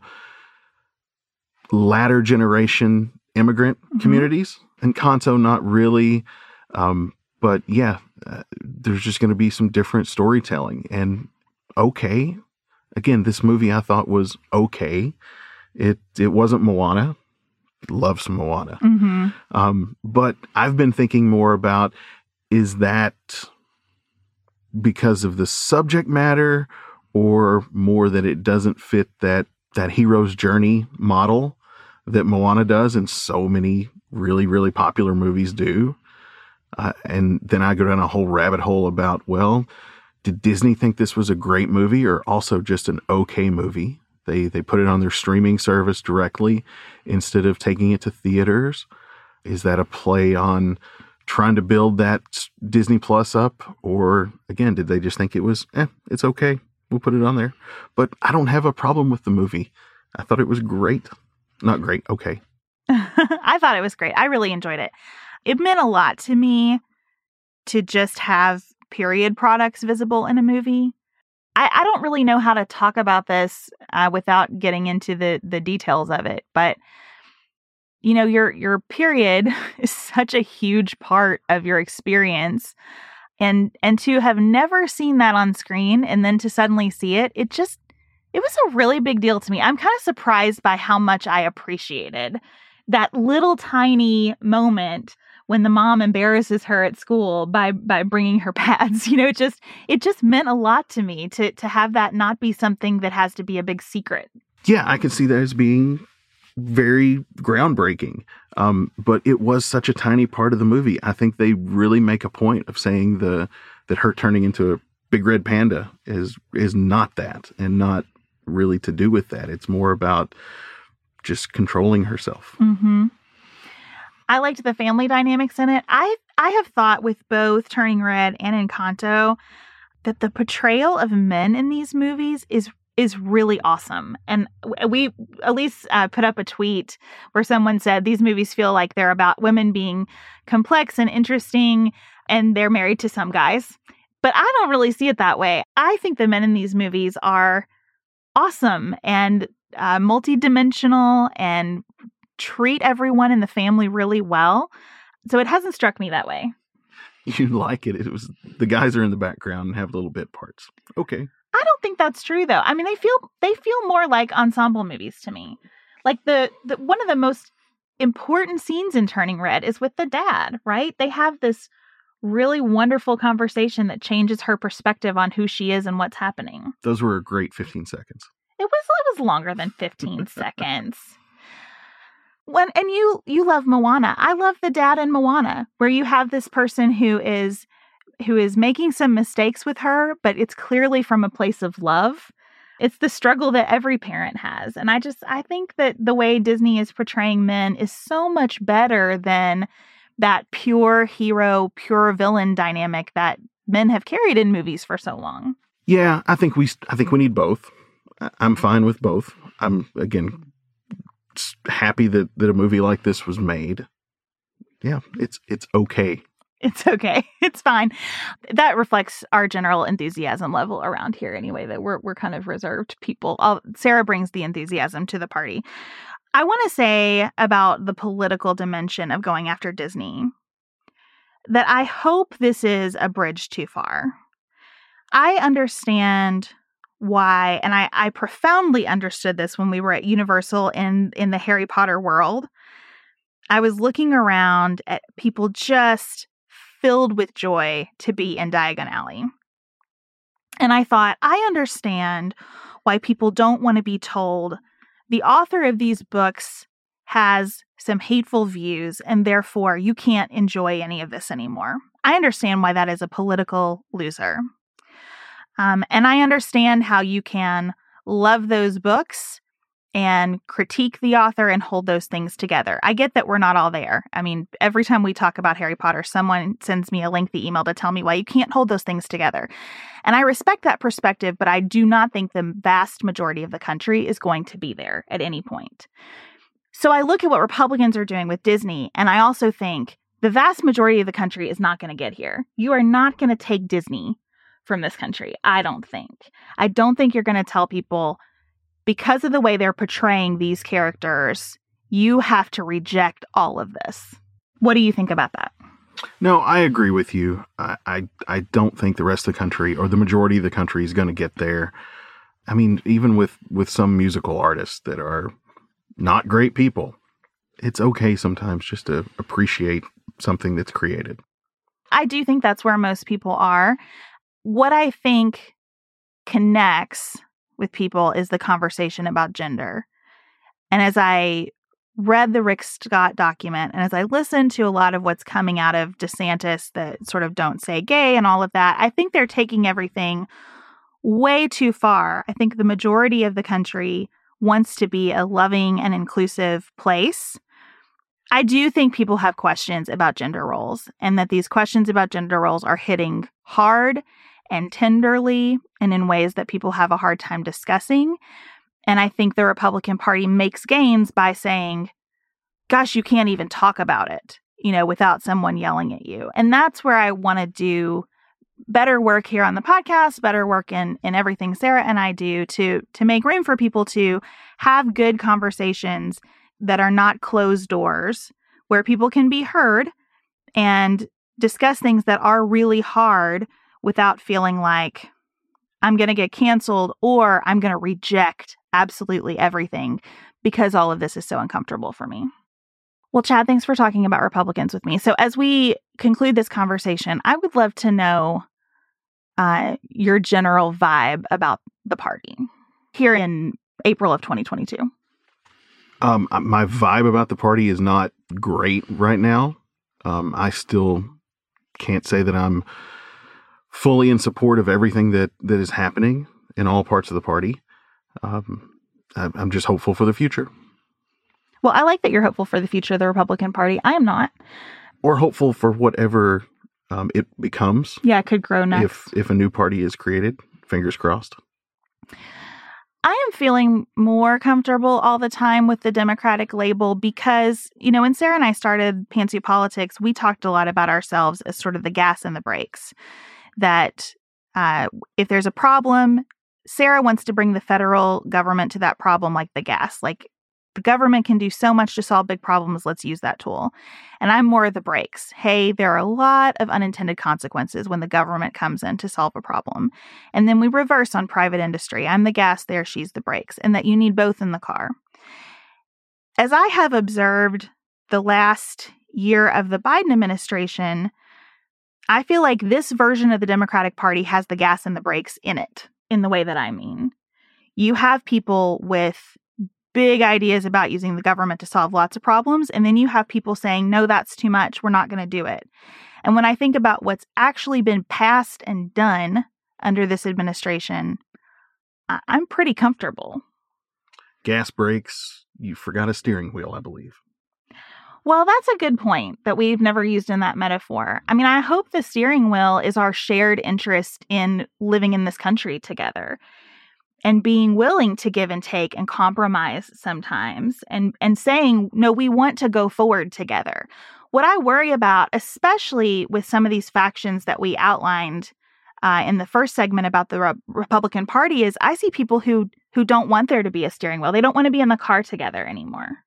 latter generation immigrant mm-hmm. communities. Encanto, not really. Um, but yeah, uh, there's just going to be some different storytelling. And okay. Again, this movie I thought was okay. It it wasn't Moana. Love some Moana. Mm-hmm. Um, but I've been thinking more about, is that because of the subject matter or more that it doesn't fit that, that hero's journey model that Moana does and so many really, really popular movies do? Uh, and then I go down a whole rabbit hole about, well, did Disney think this was a great movie or also just an okay movie? They they put it on their streaming service directly instead of taking it to theaters. Is that a play on trying to build that Disney Plus up? Or, again, did they just think it was, eh, it's okay, we'll put it on there? But I don't have a problem with the movie. I thought it was great. Not great, okay. I thought it was great. I really enjoyed it. It meant a lot to me to just have period products visible in a movie. I, I don't really know how to talk about this uh, without getting into the the details of it, but you know, your your period is such a huge part of your experience, and and to have never seen that on screen and then to suddenly see it, it just it was a really big deal to me. I'm kind of surprised by how much I appreciated that little tiny moment when the mom embarrasses her at school by by bringing her pads. You know, it just it just meant a lot to me to to have that not be something that has to be a big secret. Yeah, I can see that as being very groundbreaking. Um, but it was such a tiny part of the movie. I think they really make a point of saying the that her turning into a big red panda is is not that, and not really to do with that. It's more about just controlling herself. Mm-hmm. I liked the family dynamics in it. I I have thought with both Turning Red and Encanto that the portrayal of men in these movies is is really awesome. And we, Elise uh, put up a tweet where someone said these movies feel like they're about women being complex and interesting and they're married to some guys. But I don't really see it that way. I think the men in these movies are awesome and uh, multidimensional and treat everyone in the family really well. So it hasn't struck me that way. You like it. It was the guys are in the background and have little bit parts. Okay. I don't think that's true though. I mean, they feel they feel more like ensemble movies to me. Like the, the one of the most important scenes in Turning Red is with the dad, right? They have this really wonderful conversation that changes her perspective on who she is and what's happening. Those were a great fifteen seconds. It was it was longer than fifteen seconds. When and you you love Moana. I love the dad in Moana, where you have this person who is who is making some mistakes with her, but it's clearly from a place of love. It's the struggle that every parent has. And I just I think that the way Disney is portraying men is so much better than that pure hero, pure villain dynamic that men have carried in movies for so long. Yeah, I think we I think we need both. I'm fine with both. I'm again happy that, that a movie like this was made. Yeah, it's it's okay. It's okay. It's fine. That reflects our general enthusiasm level around here anyway, that we're we're kind of reserved people. I'll, Sarah brings the enthusiasm to the party. I want to say about the political dimension of going after Disney. that I hope this is a bridge too far. I understand why, and I, I profoundly understood this when we were at Universal in, in the Harry Potter world. I was looking around at people just filled with joy to be in Diagon Alley. And I thought, I understand why people don't want to be told the author of these books has some hateful views and therefore you can't enjoy any of this anymore. I understand why that is a political loser. Um, and I understand how you can love those books and critique the author and hold those things together. I get that we're not all there. I mean, every time we talk about Harry Potter, someone sends me a lengthy email to tell me why you can't hold those things together. And I respect that perspective, but I do not think the vast majority of the country is going to be there at any point. So I look at what Republicans are doing with Disney, and I also think the vast majority of the country is not going to get here. You are not going to take Disney from this country, I don't think. I don't think you're going to tell people, because of the way they're portraying these characters, you have to reject all of this. What do you think about that? No, I agree with you. I, I, I don't think the rest of the country or the majority of the country is going to get there. I mean, even with, with some musical artists that are not great people, it's okay sometimes just to appreciate something that's created. I do think that's where most people are. What I think connects with people is the conversation about gender. And as I read the Rick Scott document, and as I listened to a lot of what's coming out of DeSantis that sort of don't say gay and all of that, I think they're taking everything way too far. I think the majority of the country wants to be a loving and inclusive place. I do think people have questions about gender roles, and that these questions about gender roles are hitting hard and tenderly and in ways that people have a hard time discussing. And I think the Republican Party makes gains by saying, gosh, you can't even talk about it, you know, without someone yelling at you. And that's where I want to do better work here on the podcast, better work in, in everything Sarah and I do to, to make room for people to have good conversations that are not closed doors, where people can be heard and discuss things that are really hard without feeling like I'm going to get canceled or I'm going to reject absolutely everything because all of this is so uncomfortable for me. Well, Chad, thanks for talking about Republicans with me. So as we conclude this conversation, I would love to know uh, your general vibe about the party here in April of twenty twenty-two. Um, my vibe about the party is not great right now. Um, I still can't say that I'm fully in support of everything that, that is happening in all parts of the party. Um, I, I'm just hopeful for the future. Well, I like that you're hopeful for the future of the Republican Party. I am not. Or hopeful for whatever um, it becomes. Yeah, it could grow next. If, if a new party is created, fingers crossed. I am feeling more comfortable all the time with the Democratic label because, you know, when Sarah and I started Pantsuit Politics, we talked a lot about ourselves as sort of the gas and the brakes. That uh, if there's a problem, Sarah wants to bring the federal government to that problem like the gas. Like, the government can do so much to solve big problems. Let's use that tool. And I'm more of the brakes. Hey, there are a lot of unintended consequences when the government comes in to solve a problem. And then we reverse on private industry. I'm the gas there, she's the brakes. And that you need both in the car. As I have observed the last year of the Biden administration, I feel like this version of the Democratic Party has the gas and the brakes in it, in the way that I mean. You have people with big ideas about using the government to solve lots of problems, and then you have people saying, no, that's too much, we're not going to do it. And when I think about what's actually been passed and done under this administration, I- I'm pretty comfortable. Gas brakes, you forgot a steering wheel, I believe. Well, that's a good point that we've never used in that metaphor. I mean, I hope the steering wheel is our shared interest in living in this country together and being willing to give and take and compromise sometimes and, and saying, no, we want to go forward together. What I worry about, especially with some of these factions that we outlined uh, in the first segment about the Re- Republican Party, is I see people who who don't want there to be a steering wheel. They don't want to be in the car together anymore.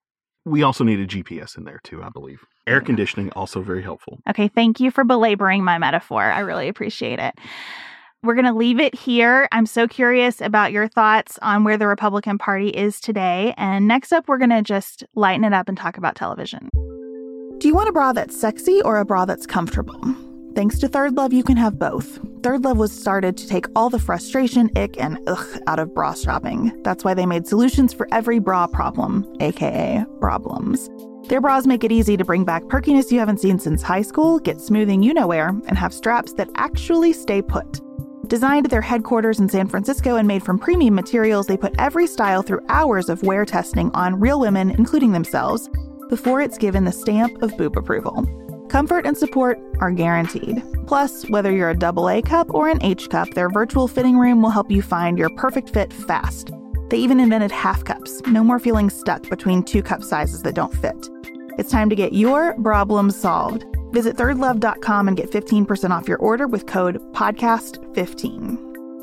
we also need a G P S in there too, I believe. Air conditioning, also very helpful. Okay, thank you for belaboring my metaphor. I really appreciate it. We're going to leave it here. I'm so curious about your thoughts on where the Republican Party is today. And next up, we're going to just lighten it up and talk about television. Do you want a bra that's sexy or a bra that's comfortable? Thanks to Third Love, you can have both. Third Love was started to take all the frustration, ick, and ugh out of bra shopping. That's why they made solutions for every bra problem, aka problems. Their bras make it easy to bring back perkiness you haven't seen since high school, get smoothing you-know-where, and have straps that actually stay put. Designed at their headquarters in San Francisco and made from premium materials, they put every style through hours of wear testing on real women, including themselves, before it's given the stamp of boob approval. Comfort and support are guaranteed. Plus, whether you're a double A cup or an H cup, their virtual fitting room will help you find your perfect fit fast. They even invented half cups. No more feeling stuck between two cup sizes that don't fit. It's time to get your problem solved. Visit third love dot com and get fifteen percent off your order with code podcast fifteen.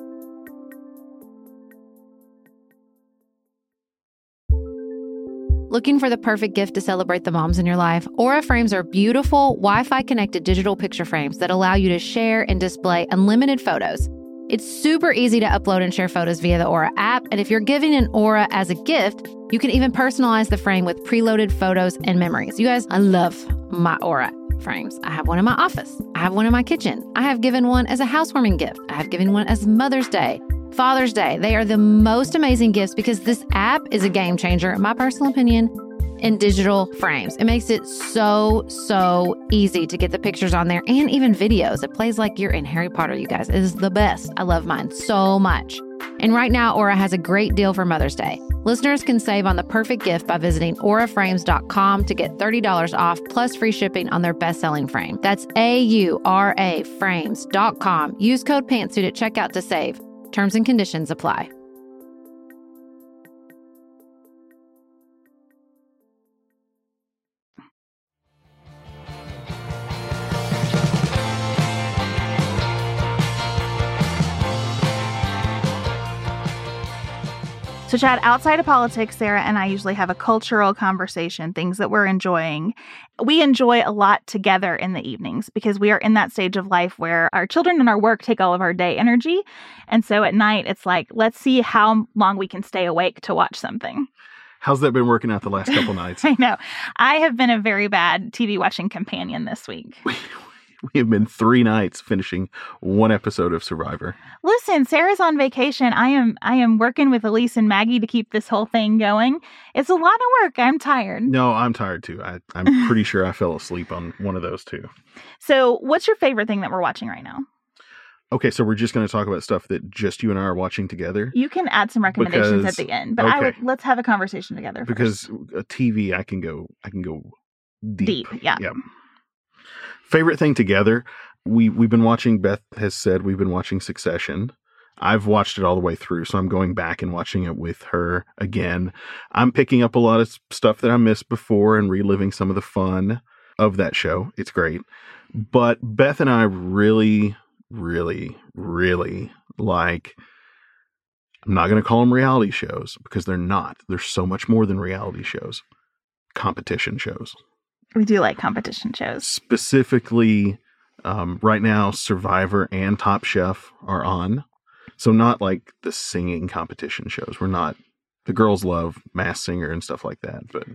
Looking for the perfect gift to celebrate the moms in your life? Aura frames are beautiful, Wi-Fi connected digital picture frames that allow you to share and display unlimited photos. It's super easy to upload and share photos via the Aura app, and if you're giving an Aura as a gift, you can even personalize the frame with preloaded photos and memories. You guys, I love my Aura frames. I have one in my office. I have one in my kitchen. I have given one as a housewarming gift. I have given one as Mother's Day, Father's Day. They are the most amazing gifts because this app is a game changer, in my personal opinion, in digital frames. It makes it so, so easy to get the pictures on there and even videos. It plays like you're in Harry Potter, you guys. It is the best. I love mine so much. And right now, Aura has a great deal for Mother's Day. Listeners can save on the perfect gift by visiting aura frames dot com to get thirty dollars off plus free shipping on their best-selling frame. That's A U R A frames dot com. Use code PANTSUIT at checkout to save. Terms and conditions apply. So, Chad, outside of politics, Sarah and I usually have a cultural conversation, things that we're enjoying. We enjoy a lot together in the evenings because we are in that stage of life where our children and our work take all of our day energy. And so at night, it's like, let's see how long we can stay awake to watch something. How's that been working out the last couple nights? I know. I have been a very bad T V watching companion this week. We have been three nights finishing one episode of Survivor. Listen, Sarah's on vacation. I am I am working with Elise and Maggie to keep this whole thing going. It's a lot of work. I'm tired. No, I'm tired too. I, I'm pretty sure I fell asleep on one of those too. So what's your favorite thing that we're watching right now? Okay, so we're just going to talk about stuff that just you and I are watching together. You can add some recommendations because, at the end, but okay. I would let's have a conversation together because first. a T V, I can go, I can go deep. Deep, yeah. Yeah. Favorite thing together, we, we've been watching, Beth has said we've been watching Succession. I've watched it all the way through, so I'm going back and watching it with her again. I'm picking up a lot of stuff that I missed before and reliving some of the fun of that show. It's great. But Beth and I really, really, really like, I'm not going to call them reality shows because they're not. They're so much more than reality shows. Competition shows. We do like competition shows. Specifically, um, right now, Survivor and Top Chef are on. So not like the singing competition shows. We're not, the girls love Masked Singer and stuff like that. But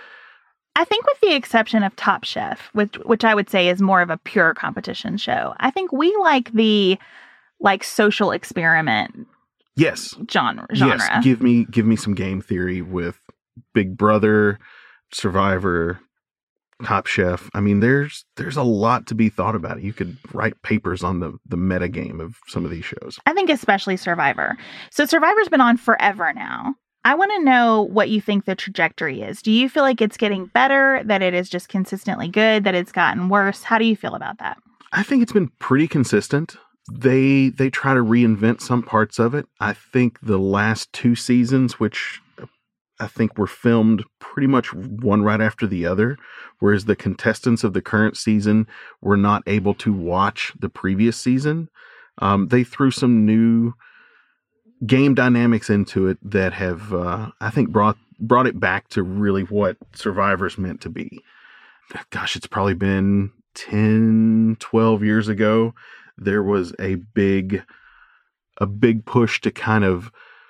I think with the exception of Top Chef, which which I would say is more of a pure competition show, I think we like the like social experiment. Yes. Genre. genre. Yes. Give me give me some game theory with Big Brother, Survivor, Top Chef. I mean, there's there's a lot to be thought about. You could write papers on the, the meta game of some of these shows. I think especially Survivor. So Survivor's been on forever now. I want to know what you think the trajectory is. Do you feel like it's getting better, that it is just consistently good, that it's gotten worse? How do you feel about that? I think it's been pretty consistent. They they try to reinvent some parts of it. I think the last two seasons, which I think were filmed pretty much one right after the other, whereas the contestants of the current season were not able to watch the previous season. Um, they threw some new game dynamics into it that have, uh, I think, brought brought it back to really what Survivor's meant to be. Gosh, it's probably been ten, twelve years ago. There was a big, a big push to kind of,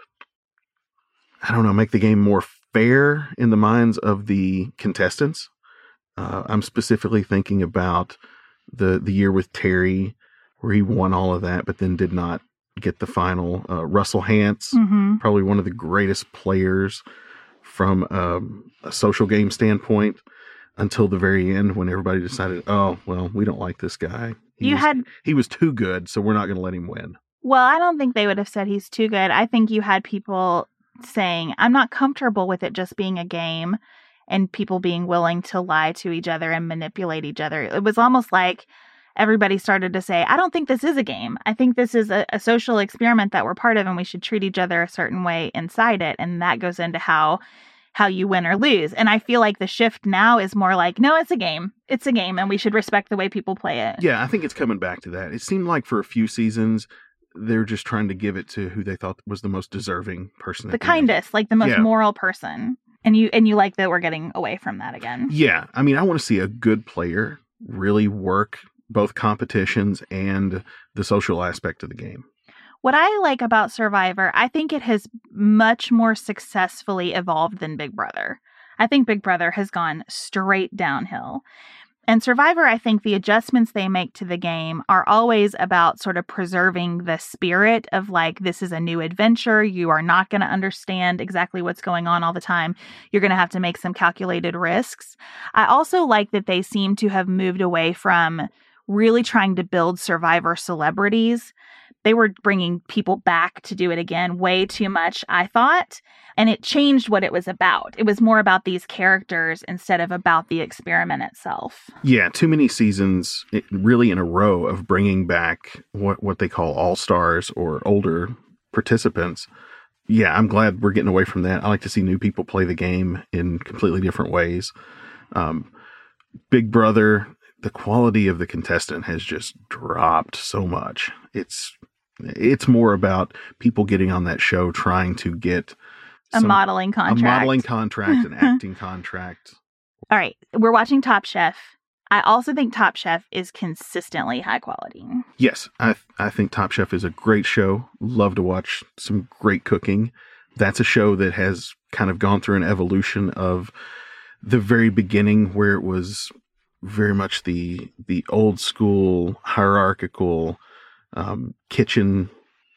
I don't know, make the game more fair in the minds of the contestants. Uh, I'm specifically thinking about the the year with Terry, where he won all of that, but then did not get the final. Uh, Russell Hantz, Mm-hmm. probably one of the greatest players from um, a social game standpoint, until the very end when everybody decided, oh, well, we don't like this guy. He You was, had, he was too good, so we're not going to let him win. well, I don't think they would have said he's too good. I think you had people saying, I'm not comfortable with it just being a game, and people being willing to lie to each other and manipulate each other. It was almost like everybody started to say, I don't think this is a game. I think this is a, a social experiment that we're part of, and we should treat each other a certain way inside it. And that goes into how how you win or lose. And I feel like the shift now is more like, no, it's a game. It's a game, and we should respect the way people play it. Yeah, I think it's coming back to that. It seemed like for a few seasons, they're just trying to give it to who they thought was the most deserving person. The at the end. kindest, like the most Yeah. moral person. And you and you like that we're getting away from that again. Yeah, I mean, I want to see a good player really work both competitions and the social aspect of the game. What I like about Survivor, I think it has much more successfully evolved than Big Brother. I think Big Brother has gone straight downhill. And Survivor, I think the adjustments they make to the game are always about sort of preserving the spirit of like, this is a new adventure. You are not going to understand exactly what's going on all the time. You're going to have to make some calculated risks. I also like that they seem to have moved away from really trying to build Survivor celebrities. They were bringing people back to do it again way too much, I thought. And it changed what it was about. It was more about these characters instead of about the experiment itself. Yeah, too many seasons it, really in a row of bringing back what, what they call all-stars or older participants. Yeah, I'm glad we're getting away from that. I like to see new people play the game in completely different ways. Um, Big Brother, the quality of the contestant has just dropped so much. It's it's more about people getting on that show trying to get A some- modeling contract. a modeling contract, an acting contract. All right. We're watching Top Chef. I also think Top Chef is consistently high quality. Yes, I I think Top Chef is a great show. Love to watch some great cooking. That's a show that has kind of gone through an evolution of the very beginning, where it was very much the the old school hierarchical um, kitchen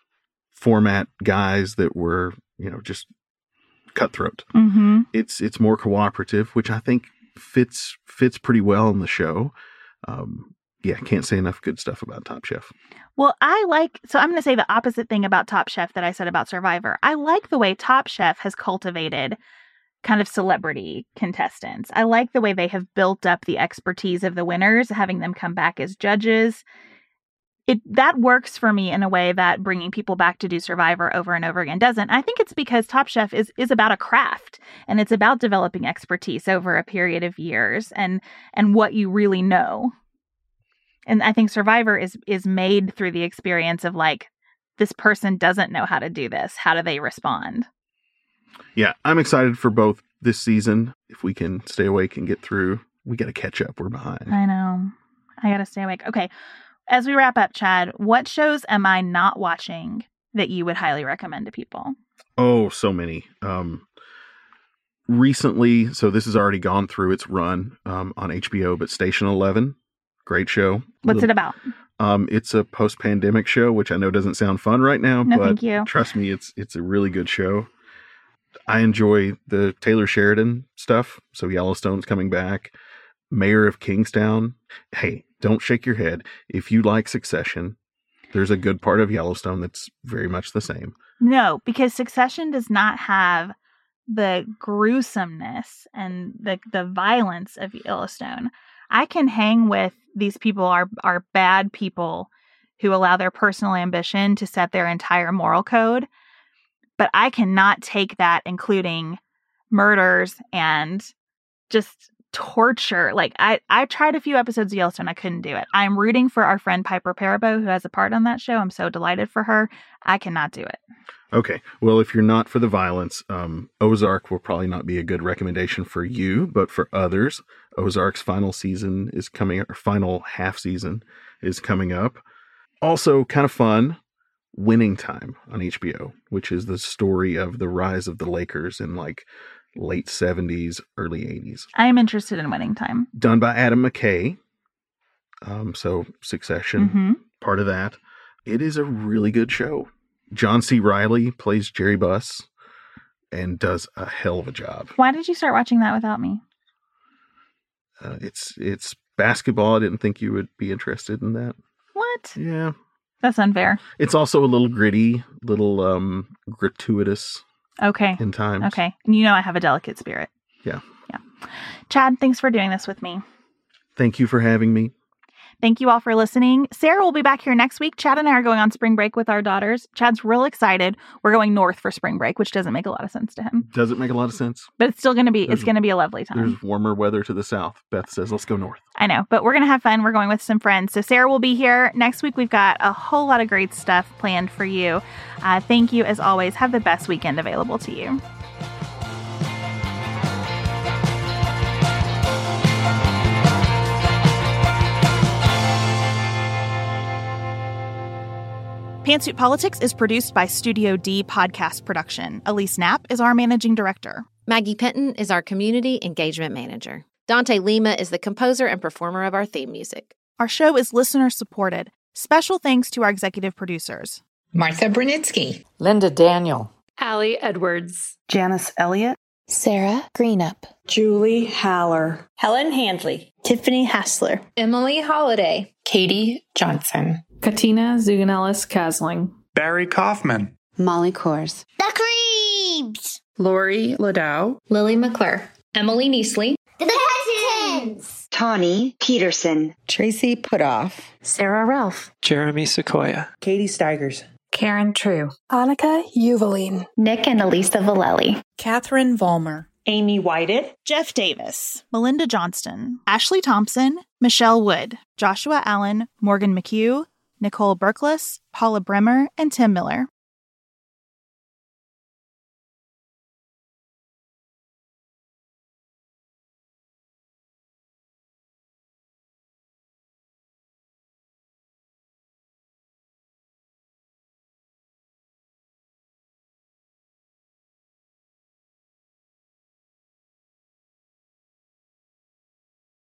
format guys that were, you know, just cutthroat. Mm-hmm. It's it's more cooperative, which I think fits fits pretty well in the show. Um, yeah, can't say enough good stuff about Top Chef. Well, I like, so I'm going to say the opposite thing about Top Chef that I said about Survivor. I like the way Top Chef has cultivated kind of celebrity contestants. I like the way they have built up the expertise of the winners, having them come back as judges. It that works for me in a way that bringing people back to do Survivor over and over again doesn't. I think it's because Top Chef is is about a craft, and it's about developing expertise over a period of years and and what you really know. And I think Survivor is is made through the experience of like, this person doesn't know how to do this. How do they respond? Yeah, I'm excited for both this season. If we can stay awake and get through, we got to catch up. We're behind. I know. I got to stay awake. Okay. As we wrap up, Chad, what shows am I not watching that you would highly recommend to people? Oh, so many. Um, recently, so this has already gone through its run um, on H B O, but Station eleven, great show. What's Little, it about? Um, it's a post-pandemic show, which I know doesn't sound fun right now, No, but thank you. trust me, it's it's a really good show. I enjoy the Taylor Sheridan stuff. So Yellowstone's coming back. Mayor of Kingstown. Hey, don't shake your head. If you like Succession, there's a good part of Yellowstone that's very much the same. No, because Succession does not have the gruesomeness and the the violence of Yellowstone. I can hang with these people are are bad people who allow their personal ambition to set their entire moral code. But I cannot take that, including murders and just torture. Like, I, I tried a few episodes of Yellowstone. I couldn't do it. I'm rooting for our friend Piper Perabo, who has a part on that show. I'm so delighted for her. I cannot do it. Okay. Well, if you're not for the violence, um, Ozark will probably not be a good recommendation for you, but for others, Ozark's final season is coming, or final half season is coming up. Also, kind of fun, Winning Time on H B O, which is the story of the rise of the Lakers in like late seventies, early eighties. I am interested in Winning Time. Done by Adam McKay. Um, so Succession, Mm-hmm. part of that. It is a really good show. John C. Reilly plays Jerry Buss and does a hell of a job. Why did you start watching that without me? Uh, it's it's basketball. I didn't think you would be interested in that. What? Yeah. That's unfair. It's also a little gritty, little um, gratuitous Okay. in times. Okay. And you know I have a delicate spirit. Yeah. Yeah. Chad, thanks for doing this with me. Thank you for having me. Thank you all for listening. Sarah will be back here next week. Chad and I are going on spring break with our daughters. Chad's real excited. We're going north for spring break, which doesn't make a lot of sense to him. Does it make a lot of sense? But it's still going to be, There's- it's going to be a lovely time. There's warmer weather to the south. Beth says, let's go north. I know, but we're going to have fun. We're going with some friends. So Sarah will be here next week. We've got a whole lot of great stuff planned for you. Uh, thank you, as always. Have the best weekend available to you. Pantsuit Politics is produced by Studio D Podcast Production. Elise Knapp is our managing director. Maggie Penton is our community engagement manager. Dante Lima is the composer and performer of our theme music. Our show is listener supported. Special thanks to our executive producers. Martha Brunitsky, Linda Daniel, Allie Edwards, Janice Elliott, Sarah Greenup, Julie Haller, Helen Handley, Tiffany Hassler, Emily Holiday, Katie Johnson, Katina Zuganellis-Kasling, Barry Kaufman, Molly Kors, The Creeps, Lori Ladow, Lily McClure, Emily Neasley, The Peasants, Tawny Peterson, Tracy Putoff, Sarah Ralph, Jeremy Sequoia, Katie Steigers, Karen True, Annika Uvaline, Nick and Elisa Valelli, Catherine Vollmer, Amy Whited, Jeff Davis, Melinda Johnston, Ashley Thompson, Michelle Wood, Joshua Allen, Morgan McHugh, Nicole Berkless, Paula Bremer, and Tim Miller.